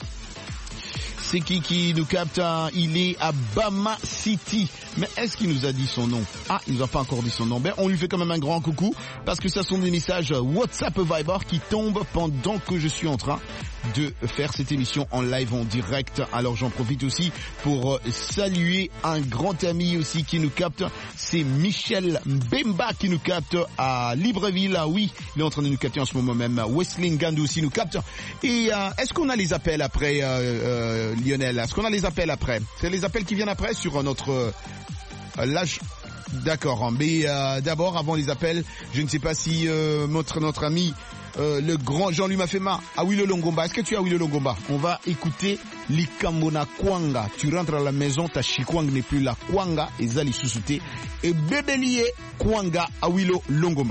C'est qui qui nous capte? Il est à Bama City. Mais est-ce qu'il nous a dit son nom? Ah, il nous a pas encore dit son nom. Ben, on lui fait quand même un grand coucou parce que ça sont des messages WhatsApp Viber qui tombent pendant que je suis en train de faire cette émission en live, en direct. Alors j'en profite aussi pour saluer un grand ami aussi qui nous capte. C'est Michel Mbemba qui nous capte à Libreville. Ah oui, il est en train de nous capter en ce moment même. Wesley Ngandou aussi nous capte. Et euh, est-ce qu'on a les appels après, euh, euh, Lionel? Est-ce qu'on a les appels après? C'est les appels qui viennent après sur notre... Euh, l'âge... D'accord, mais euh, d'abord, avant les appels, je ne sais pas si euh, notre, notre ami, euh, le grand Jean-Louis Mafema, Awilo Longomba, est-ce que tu as Awilo Longomba? On va écouter Likambona Kwanga. Tu rentres à la maison, ta chikwang n'est plus la Kwanga, et Zali Susute, et Bébélié Kwanga, Awilo Longomba.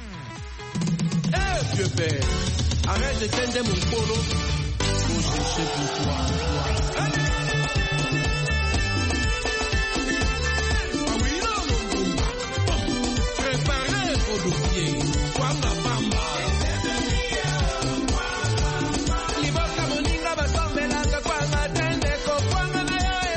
Eh, hey, vieux père, arrête de tendre mon polo, faut chercher pour toi. Allez! Liboka moninga basombe langa kwanga tende ko kwanga na yo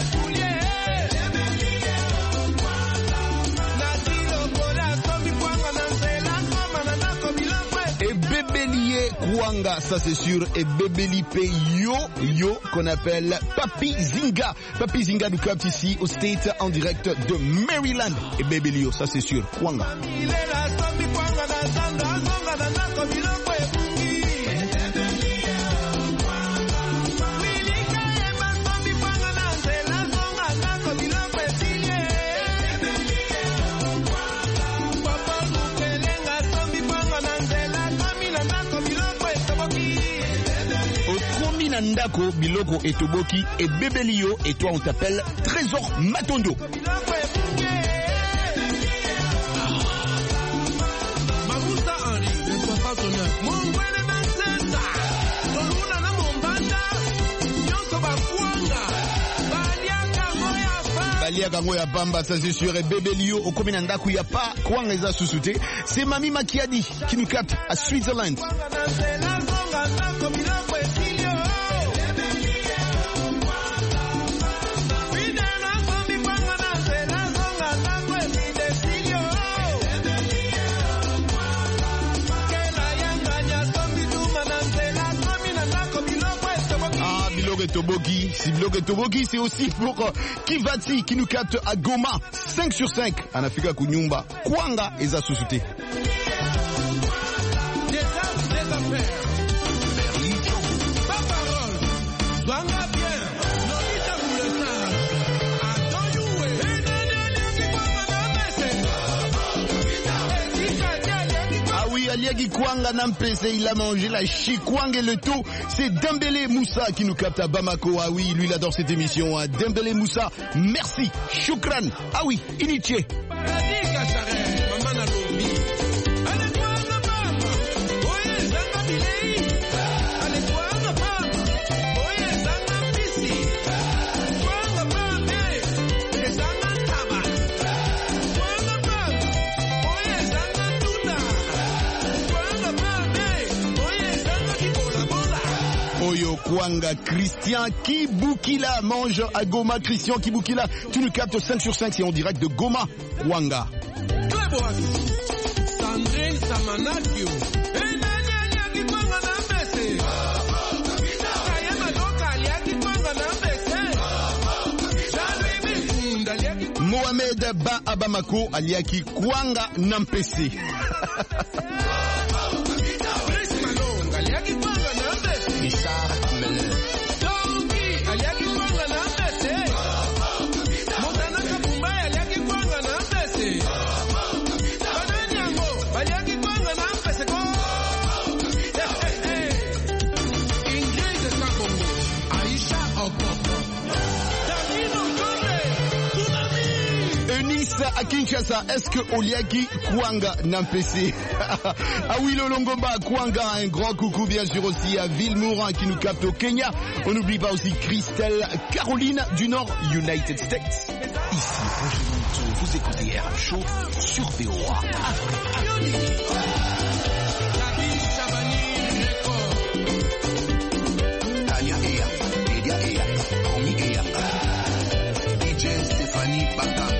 Kwanga, ça c'est sûr, et Bebelipe Yo, Yo, qu'on appelle Papi Zinga. Papi Zinga nous capte ici au State en direct de Maryland. Et Bebelio, ça c'est sûr, Kwanga. Ndako, Biloko et Toboki et Bebelio, et toi on t'appelle Trésor Matondo. Balia Gango ya Bamba, ça c'est sûr, et Bebelio, au Komina Ndako, il n'y a pas Kwanga Eza Susute. C'est Mami Makiadi qui nous capte à Switzerland. Toboki, si Biloko Toboki, c'est aussi pour euh, Kivati qui nous capte à Goma, cinq sur cinq, en Afrika Kunyumba, Kwanga Eza Susute. Aliagi Kwanga Nampese, il a mangé la chikwang et le tout. C'est Dembélé Moussa qui nous capte à Bamako. Ah oui, lui il adore cette émission. Hein. Dembélé Moussa, merci. Shukran. Ah oui, Iniché. Kwanga, Christian Kibukila mange à Goma. Christian Kibukila, tu nous captes cinq sur cinq, c'est en direct de Goma, Kwanga. Sandrine Samanakio. Mohamed Ba Abamako, aliaki Kwanga Nampese. À Kinshasa, est-ce que Oliaki Kwanga Nampese? Ah oui, le Longomba Kwanga, un grand coucou bien sûr aussi à Villemourin qui nous capte au Kenya. On n'oublie pas aussi Christelle Caroline du Nord, United States. Ici, Roger, vous écoutez R M Show sur V O A. Tania Ea, Edia Ea, Romy Ea, D J Stéphanie Bakanga.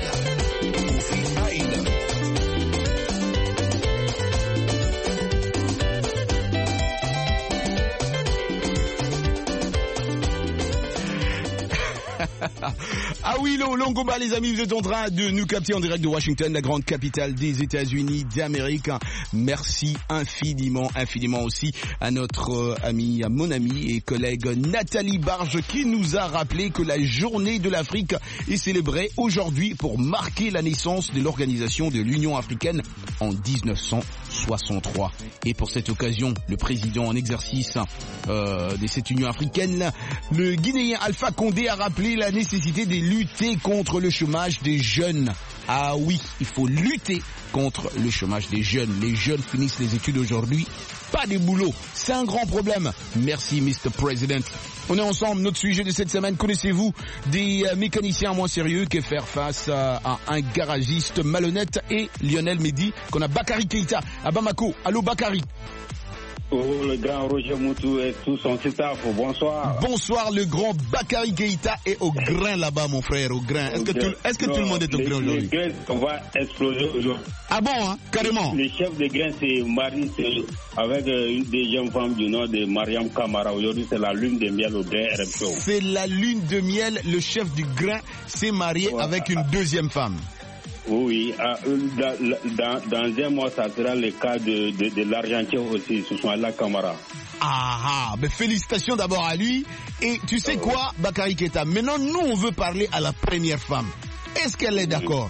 Ah oui, le Longomba, les amis, vous êtes en train de nous capter en direct de Washington, la grande capitale des États-Unis d'Amérique. Merci infiniment, infiniment aussi à notre euh, ami, à mon ami et collègue Nathalie Barge qui nous a rappelé que la journée de l'Afrique est célébrée aujourd'hui pour marquer la naissance de l'organisation de l'Union africaine en dix-neuf cent soixante-trois. Et pour cette occasion, le président en exercice euh, de cette Union africaine, le Guinéen Alpha Condé, a rappelé la nécessité de lutter contre le chômage des jeunes. Ah oui, il faut lutter contre le chômage des jeunes. Les jeunes finissent les études aujourd'hui, pas de boulot. C'est un grand problème. Merci, mister President. On est ensemble. Notre sujet de cette semaine, connaissez-vous des euh, mécaniciens moins sérieux qui faire face à, à un garagiste malhonnête? Et Lionel Mehdi, qu'on a Bakary Keita à Bamako. Allô Bakary. Oh, le grand Roger Moutou et tout son staff, bonsoir. Bonsoir, le grand Bakary Keïta est au grain là-bas, mon frère, au grain. Est-ce que, tout, est-ce que non, tout le monde est au grain aujourd'hui? Le grain, on va exploser aujourd'hui. Ah bon, hein, carrément? Le chef de grain, c'est Marie, c'est avec euh, une des jeunes femmes du nom de Mariam Kamara. Aujourd'hui, c'est la lune de miel au grain R M Show. C'est la lune de miel, le chef du grain s'est marié ouais. avec une deuxième femme. Oui, dans, dans, dans un mois, ça sera le cas de, de, de l'Argentin aussi, Soumaïla Kamara. Ah ah, mais félicitations d'abord à lui. Et tu sais oh. quoi, Bakary Keïta, maintenant nous on veut parler à la première femme. Est-ce qu'elle est d'accord?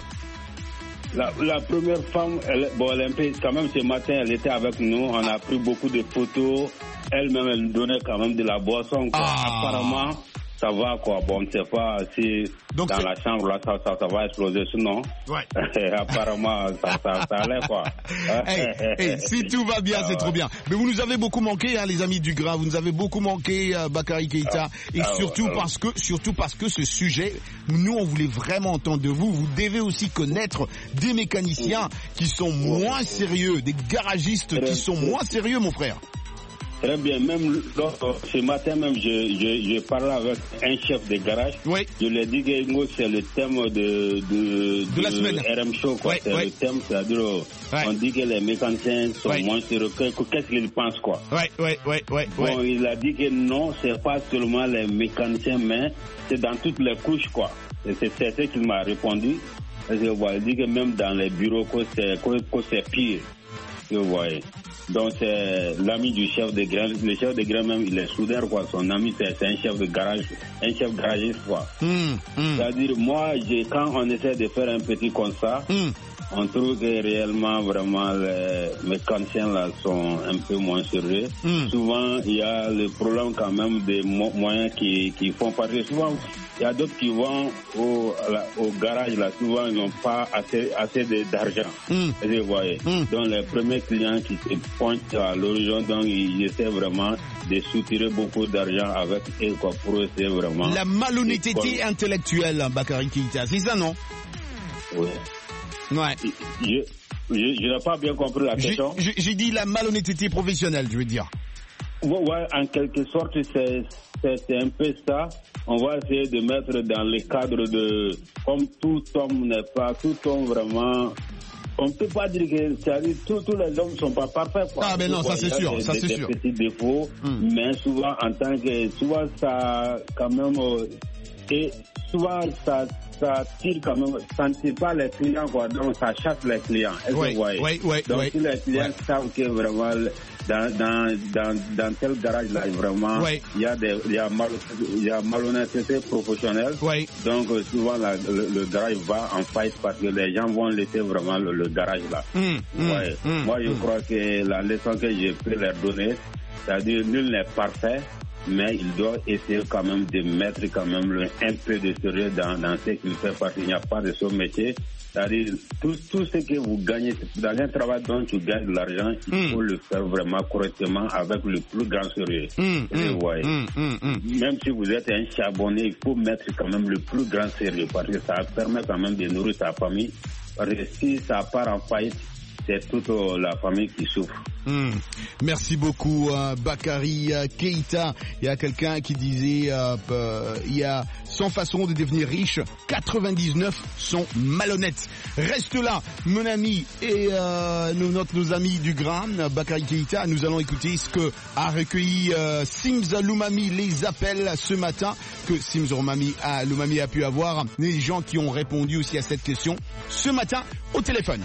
La, la première femme, elle, bon, elle, quand même ce matin, elle était avec nous, on a pris beaucoup de photos. Elle-même, elle donnait quand même de la boisson. Quoi. Ah. Apparemment, ça va quoi. Bon, on ne sait pas si donc dans c'est... la chambre là, ça, ça, ça va exploser. Sinon, ouais. apparemment, ça, ça, ça allait quoi. hey, hey, si tout va bien, ah, c'est ouais. trop bien. Mais vous nous avez beaucoup manqué, hein, les amis du Grain. Vous nous avez beaucoup manqué, euh, Bakary Keïta. Ah, et ah, surtout ouais, parce ouais. que, surtout parce que ce sujet, nous, on voulait vraiment entendre de vous. Vous devez aussi connaître des mécaniciens mmh. qui sont moins sérieux, des garagistes qui sont moins sérieux, mon frère. Très bien, même donc, ce matin même, je, je, je parlais avec un chef de garage. Oui. Je lui ai dit que c'est le thème de, de, de, de la semaine. R M Show. Quoi. Oui, c'est oui. le thème, c'est-à-dire oui. on dit que les mécaniciens sont oui. moins sérieux. Qu'est-ce qu'ils pensent quoi? Oui, oui, oui, oui. Bon, oui. il a dit que non, c'est pas seulement les mécaniciens, mais c'est dans toutes les couches quoi. C'est, c'est ce qu'il m'a répondu. Parce que, bon, il dit que même dans les bureaux, que c'est, que, que c'est pire. Vous voyez. Donc c'est l'ami du chef de grain, le chef de grain même il est soudeur quoi, son ami c'est, c'est un chef de garage, un chef garagiste quoi. Mm, mm. C'est-à-dire moi j'ai, quand on essaie de faire un petit constat, mm. on trouve que réellement vraiment les mécaniciens là sont un peu moins sérieux. Mm. Souvent il y a le problème quand même des mo- moyens qui, qui font partie. Souvent il y a d'autres qui vont au, la, au garage là, souvent ils n'ont pas assez, assez de, d'argent. Mm. Vous voyez. Mm. Donc les premiers clients qui se pointent à l'horizon, donc ils essaient vraiment de soutirer beaucoup d'argent avec eux quoi. Pour eux c'est vraiment la malhonnêteté intellectuelle, Bakary Keïta, c'est ça non? Oui. Ouais. Je, je, je n'ai pas bien compris la question. J'ai, j'ai dit la malhonnêteté professionnelle, je veux dire. Ouais, ouais, en quelque sorte, c'est, c'est, c'est un peu ça. On va essayer de mettre dans le cadre de, comme tout homme n'est pas, tout homme vraiment, on ne peut pas dire que, c'est-à-dire, tous, tous les hommes ne sont pas parfaits, quoi. Ah, mais non, ça c'est sûr, des, ça c'est des, sûr. Des petits défauts, mm. mais souvent, en tant que, souvent, ça, quand même, euh, et souvent, ça, ça tire quand même, ça ne tire pas les clients, quoi, donc ça chasse les clients. Est-ce oui, que vous voyez? Oui, oui, donc, oui. si les clients oui. savent que vraiment, dans, dans, dans, dans tel garage là, vraiment, il oui. y a des, il y a mal, il y a malhonnêteté professionnelle. Oui. Donc, souvent, la, le, le garage va en faillite parce que les gens vont laisser vraiment le, le garage là. Mm, ouais. mm, Moi, je mm. crois que la leçon que j'ai pu leur donner, c'est-à-dire, nul n'est parfait, mais il doit essayer quand même de mettre quand même le, un peu de sérieux dans, dans ce qu'il fait parce qu'il n'y a pas de son métier. C'est-à-dire, tout, tout ce que vous gagnez, dans un travail dont tu gagnes de l'argent, il mm. faut le faire vraiment correctement avec le plus grand sérieux. Mm, mm, voyez. Mm, mm, mm. Même si vous êtes un charbonnier, il faut mettre quand même le plus grand sérieux parce que ça permet quand même de nourrir sa famille. Parce que si ça part en faillite, c'est toute la famille qui souffre. Mmh. Merci beaucoup, euh, Bakary euh, Keïta. Il y a quelqu'un qui disait euh, euh, il y a cent façons de devenir riche, quatre-vingt-dix-neuf sont malhonnêtes. Reste là, mon ami et euh, nos, notre, nos amis du Grain, Bakary Keïta. Nous allons écouter ce que a recueilli euh, Sims Loumami, les appels ce matin que Sims Loumami a, Loumami a pu avoir, les gens qui ont répondu aussi à cette question ce matin au téléphone.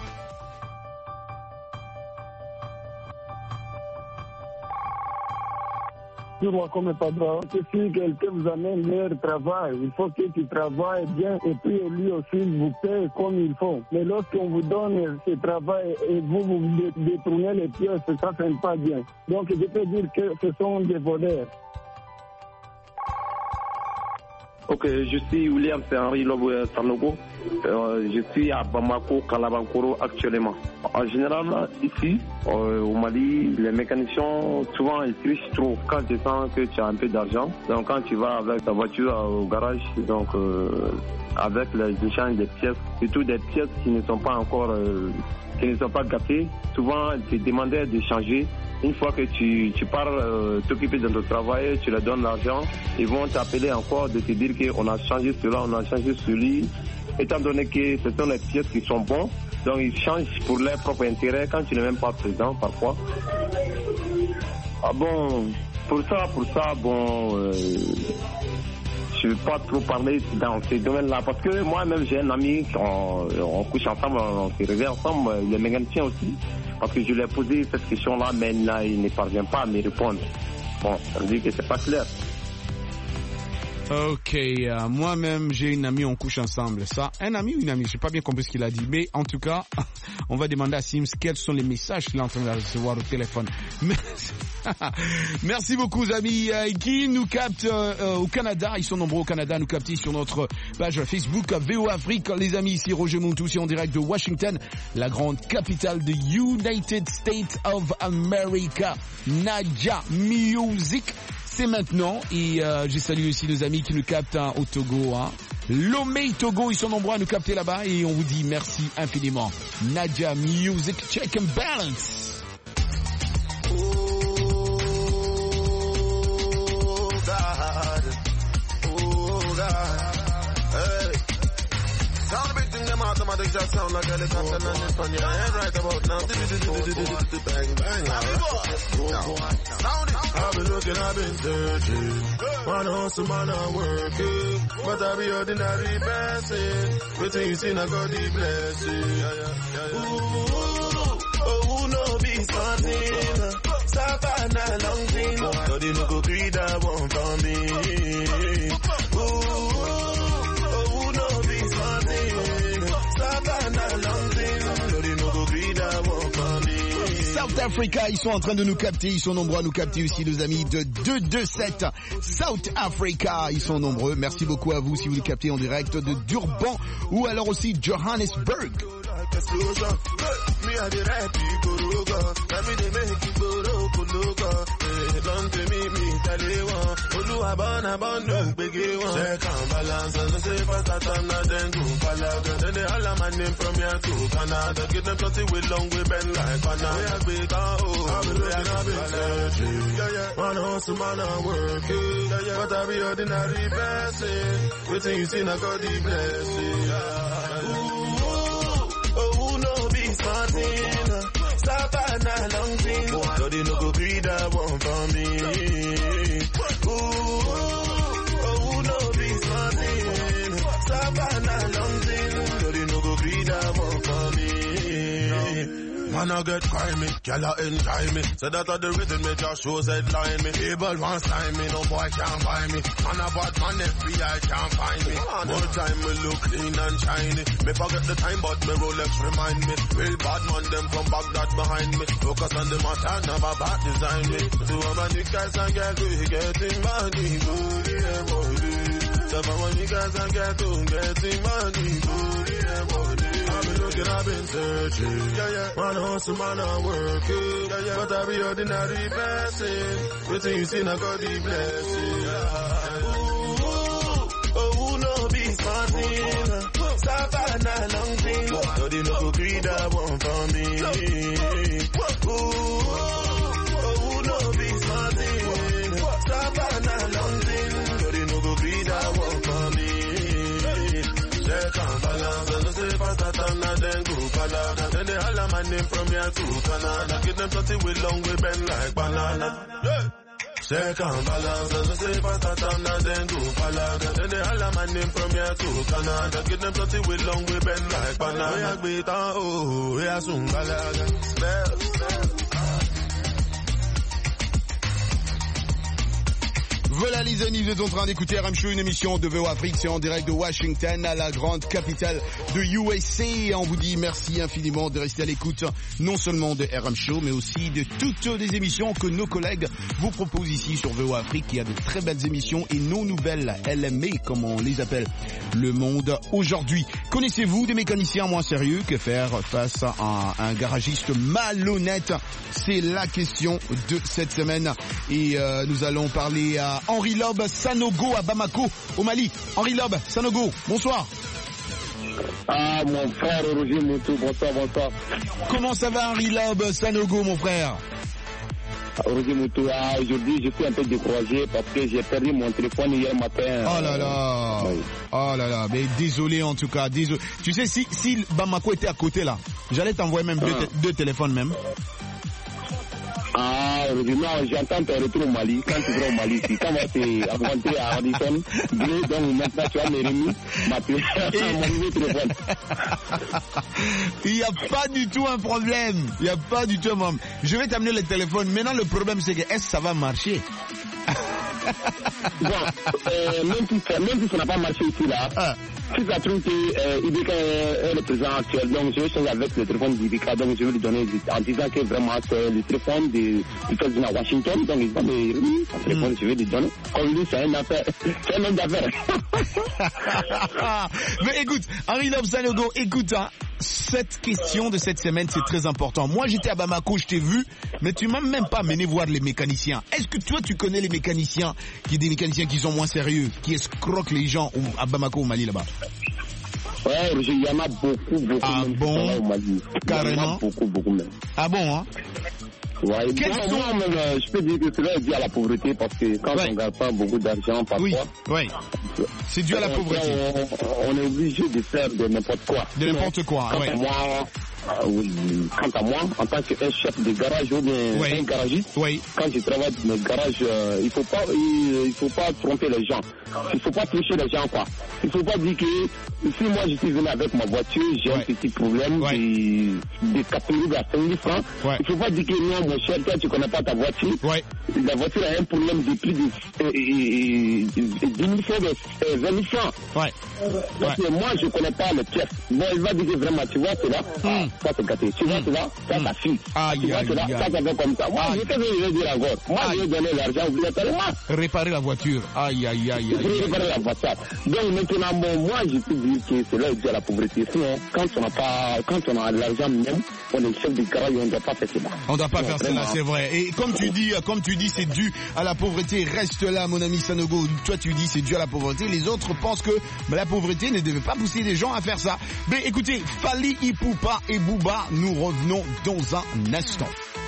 Moi, comme patron, que si quelqu'un vous amène leur travail, il faut que tu travailles bien et puis lui aussi vous paye comme il faut. Mais lorsqu'on vous donne ce travail et vous vous détournez les pièces, ça ne fait pas bien. Donc je peux dire que ce sont des voleurs. Ok, je suis William Henri Lobo Sanogo. Euh, je suis à Bamako, Kalabankoro actuellement. En général, ici, euh, au Mali, les mécaniciens, souvent, ils trichent trop. Quand tu sens que tu as un peu d'argent, donc quand tu vas avec ta voiture au garage, donc euh, avec les échanges des pièces, surtout des pièces qui ne sont pas encore, euh, qui ne sont pas gâtées, souvent, ils te demandaient de changer Une fois que tu, tu pars euh, t'occuper de ton travail, tu leur donnes l'argent, ils vont t'appeler encore de te dire qu'on a changé cela, on a changé celui. Étant donné que ce sont les pièces qui sont bonnes, donc ils changent pour leur propre intérêt quand tu n'es même pas présent parfois. Ah bon, pour ça, pour ça, bon, euh, je ne veux pas trop parler dans ces domaines-là parce que moi-même j'ai un ami, on, on couche ensemble, on se réveille ensemble, il est mécanicien aussi, parce que je lui ai posé cette question-là, mais là, il ne parvient pas à me répondre. Bon, ça veut dire que c'est pas clair. Ok, euh, moi-même j'ai une amie, on couche ensemble. Ça, un ami ou une amie, je n'ai pas bien compris ce qu'il a dit, mais en tout cas, on va demander à Sims quels sont les messages qu'il est en train de recevoir au téléphone. Merci, Merci beaucoup, amis euh, qui nous captent euh, au Canada. Ils sont nombreux au Canada, nous capter sur notre page Facebook V O Afrique. Les amis, ici Roger Montou, ici en direct de Washington, la grande capitale de United States of America. Nadia Music. C'est maintenant, et euh, j'ai salué aussi nos amis qui nous captent hein, au Togo. Hein. Lomé Togo, ils sont nombreux à nous capter là-bas et on vous dit merci infiniment. Nadia Music, check and balance. Oh God, oh God, hey. Sound a big thing, them automatic just sound like helicopter landing on your head right about now. Bang, bang, sound it. I've been looking, I've been searching. Man hustle, man I work it. But I be ordinary person. Waiting you see, I got the blessing. Ooh, oh, who know be something? Savannah long thing. So they no go greed that one for me. Ooh, oh, who know be something? Savannah long thing. So they no go greed that one for me. South Africa, ils sont en train de nous capter, ils sont nombreux à nous capter aussi, nos amis de deux deux sept. South Africa, ils sont nombreux. Merci beaucoup à vous si vous nous captez en direct de Durban ou alors aussi Johannesburg. Man hustle, man I work it, but I be ordinary person. Waiting you see, I got the blessing. Ooh, oh, who know be smarting? Savannah long thing, so they no go greed that one for me. Ooh, oh, who know be smarting? Savannah long thing, so they no go greed that one for me. Man, I get grimy, gyal a enjoy me. So that are the rhythm me just shows headline me. Able one time me, no boy can't buy me. Man a bad man, F B I can't find me. More time me look clean and shiny. Me forget the time, but me Rolex remind me. Real bad man, them from Baghdad behind me. Focus on the matter, never bad design me. To all my niggas and girls, we getting money, booty and body. So for my niggas and girls, we getting money, booty and body. I've been looking, I've been searching. Yeah, yeah. Man hustle, man I work it. Yeah, yeah. But I be ordinary person. Waiting you see, I got the blessing. Yeah. Ooh, oh, who know be smarting? Savannah long thing. So they no go greed that one for me. Ooh, oh, who know be smarting? Savannah long thing. So they no go greed that one for me. Check and balance, and say faster than that, then go Canada. Then they holler my name from here to Canada. Get them thirty with long way bend like banana. Yeah. Check and balance, and say faster than that, then go Canada. Then they holler my name from here to Canada. Get them thirty with long way bend like banana. Yeah, beat on, oh, yeah, soon Canada. Spell, spell. Voilà les amis, vous êtes en train d'écouter R M Show, une émission de V O Afrique, c'est en direct de Washington, à la grande capitale de U S A. Et on vous dit merci infiniment de rester à l'écoute, non seulement de R M Show, mais aussi de toutes les émissions que nos collègues vous proposent ici sur V O Afrique. Il y a de très belles émissions et nos nouvelles L M A, comme on les appelle, le monde aujourd'hui. Connaissez-vous des mécaniciens moins sérieux? Que faire face à un garagiste malhonnête? C'est la question de cette semaine. Et euh, nous allons parler à Henri Lob Sanogo à Bamako, au Mali. Henri Lob Sanogo, bonsoir. Ah, mon frère Roger Montou, bonsoir, bonsoir. Comment ça va Henri Lob Sanogo, mon frère? Roger Moutoua, aujourd'hui je suis un peu découragé parce que j'ai perdu mon téléphone hier matin. Oh là là, oui. Oh là là, mais désolé en tout cas, désolé. Tu sais, si, si Bamako était à côté là, j'allais t'envoyer même ah. deux, deux téléphones même. Ah, non, j'entends ton retour au Mali. Quand tu seras au Mali, si quand tu es rentré à Radisson, donc maintenant tu as mes remis, ma mon téléphone. Il n'y a pas du tout un problème. Il n'y a pas du tout un problème. Je vais t'amener le téléphone. Maintenant, le problème, c'est que est-ce que ça va marcher? Bon, euh, même, si ça, même si ça n'a pas marché ici là, ah. si ça trouve que euh, Ibeka est le président actuel, donc je vais changer avec le téléphone d'Ibeka, donc je vais lui donner en disant que vraiment c'est le téléphone du président à Washington, donc il va me remettre son téléphone, mm. je vais lui donner. Comme lui, c'est un affaire, c'est un homme d'affaires. Mais écoute, Henri Love Sanogo, écoute, hein, cette question de cette semaine, c'est très important. Moi, j'étais à Bamako, je t'ai vu, mais tu m'as même pas mené voir les mécaniciens. Est-ce que toi, tu connais les mécaniciens, qui des mécaniciens qui sont moins sérieux, qui escroquent les gens à Bamako, au Mali, là-bas? Ouais, il y en a beaucoup, beaucoup. Ah même bon? Au Mali. Carrément? Il y en a beaucoup, beaucoup même. Ah bon, hein? Ouais, Quels moi, sont... moi, même, euh, je peux dire que cela est dû à la pauvreté parce que quand ouais. on ne gagne pas beaucoup d'argent parfois, oui, oui. C'est dû à la pauvreté. On, on est obligé de faire de n'importe quoi. De n'importe quoi, quant ouais. à moi, euh, oui, quant à moi, en tant que chef de garage ou bien oui. un garagiste, oui. quand je travaille dans le garage, euh, il faut pas, il, il faut pas tromper les gens. Il faut pas toucher les gens, quoi. Il faut pas dire que si moi je suis venu avec ma voiture, j'ai ouais. un petit problème ouais. de, de quatre mille à cinq mille francs. Ouais. Il faut pas dire que non, mon cher, toi tu connais pas ta voiture. Ouais. La voiture a un problème de plus de euh, euh, dix mille francs, de vingt mille francs. Ouais. Parce ouais. que moi je connais pas le pièce. Bon, il va dire que vraiment, tu vois cela, mm. ça c'est gâté. Tu vois mm. cela, ça mm. ça fuit. Aïe, tu vois aïe, cela, aïe, ça ça fait comme ça. Moi, je sais que je vais dire encore. Moi, aïe. je vais donner l'argent obligatoirement. Réparer la voiture. Aïe, aïe, aïe, aïe. aïe. Réparer la voiture. Donc maintenant, bon, moi je peux dire que cela est dû à la pauvreté. Sinon, quand on n'a pas, quand on a l'argent même, on est chef de garage, on ne doit pas faire cela. On ne doit pas non, faire vraiment. cela, c'est vrai. Et comme tu dis, comme tu dis, c'est dû à la pauvreté. Reste là, mon ami Sanogo. Toi, tu dis c'est dû à la pauvreté. Les autres pensent que bah, la pauvreté ne devait pas pousser les gens à faire ça. Mais écoutez, Fally Ipupa et Booba, nous revenons dans un instant.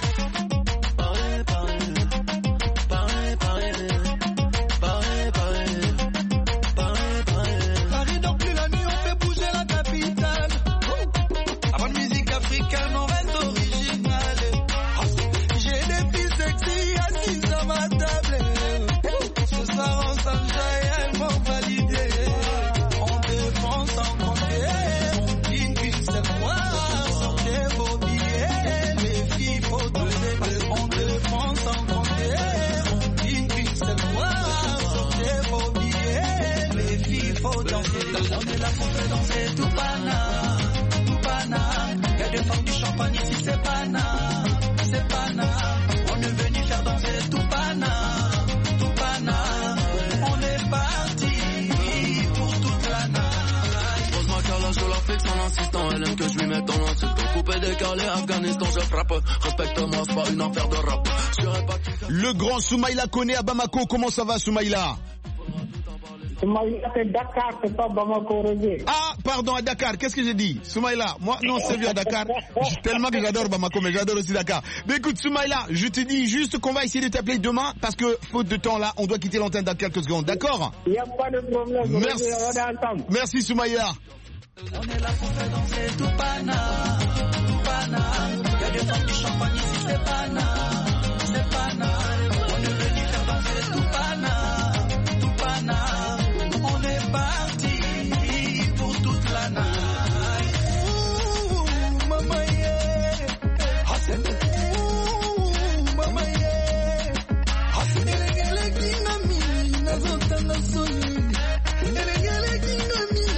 Elle aime que je lui mette dans l'insulte. Coupé, décalé, Afghanistan, je frappe. Respecte-moi, c'est pas une affaire de rap. Le grand Soumaïla connaît à Bamako. Comment ça va, Soumaïla? Soumaïla, c'est Dakar, c'est pas Bamako, Roger. Ah, pardon, à Dakar. Qu'est-ce que j'ai dit? Soumaïla, moi, non, c'est vu à Dakar. Tellement que j'adore Bamako, mais j'adore aussi Dakar. Mais écoute, Soumaïla, je te dis juste qu'on va essayer de t'appeler demain parce que, faute de temps là, on doit quitter l'antenne dans quelques secondes. D'accord? Il n'y a pas de problème. Merci. On est ensemble. Merci, Soumaïla. On est là pour faire danser tout pana, tout pana. Y'a des femmes du champagne ici, c'est pana, c'est pana. On est venu faire danser tout pana, tout pana. On est parti pour toute la night. Ouh, maman yeah, Hassan. Ouh, maman yeah, Hassan. Elegele kinami, nazotana soli. Elegele kinami.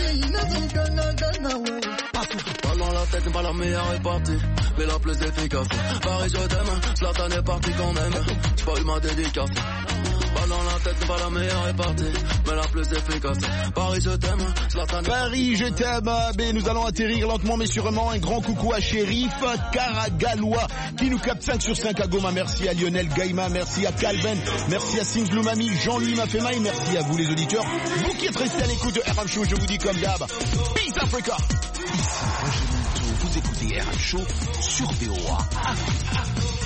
Balle dans la tête n'est pas la meilleure répartie, mais la plus efficace. Paris je t'aime, Zlatan est parti quand même. J'ai pas eu ma dédicace. Balle dans la tête n'est pas la meilleure répartie, mais la plus efficace. Paris je t'aime, Zlatan est Paris je t'aime. Mais nous allons atterrir lentement mais sûrement. Un grand coucou à Shérif Karagalois qui nous capte cinq sur cinq à Goma. Merci à Lionel Gaïma, merci à Calvin, merci à Sings Lumami, Jean-Louis Mafemaï, merci à vous les auditeurs. Vous qui êtes restés à l'écoute de R M Show, je vous dis comme d'hab, Peace Africa. Ici Roger Monteau, vous écoutez R M Show sur V O A Africa.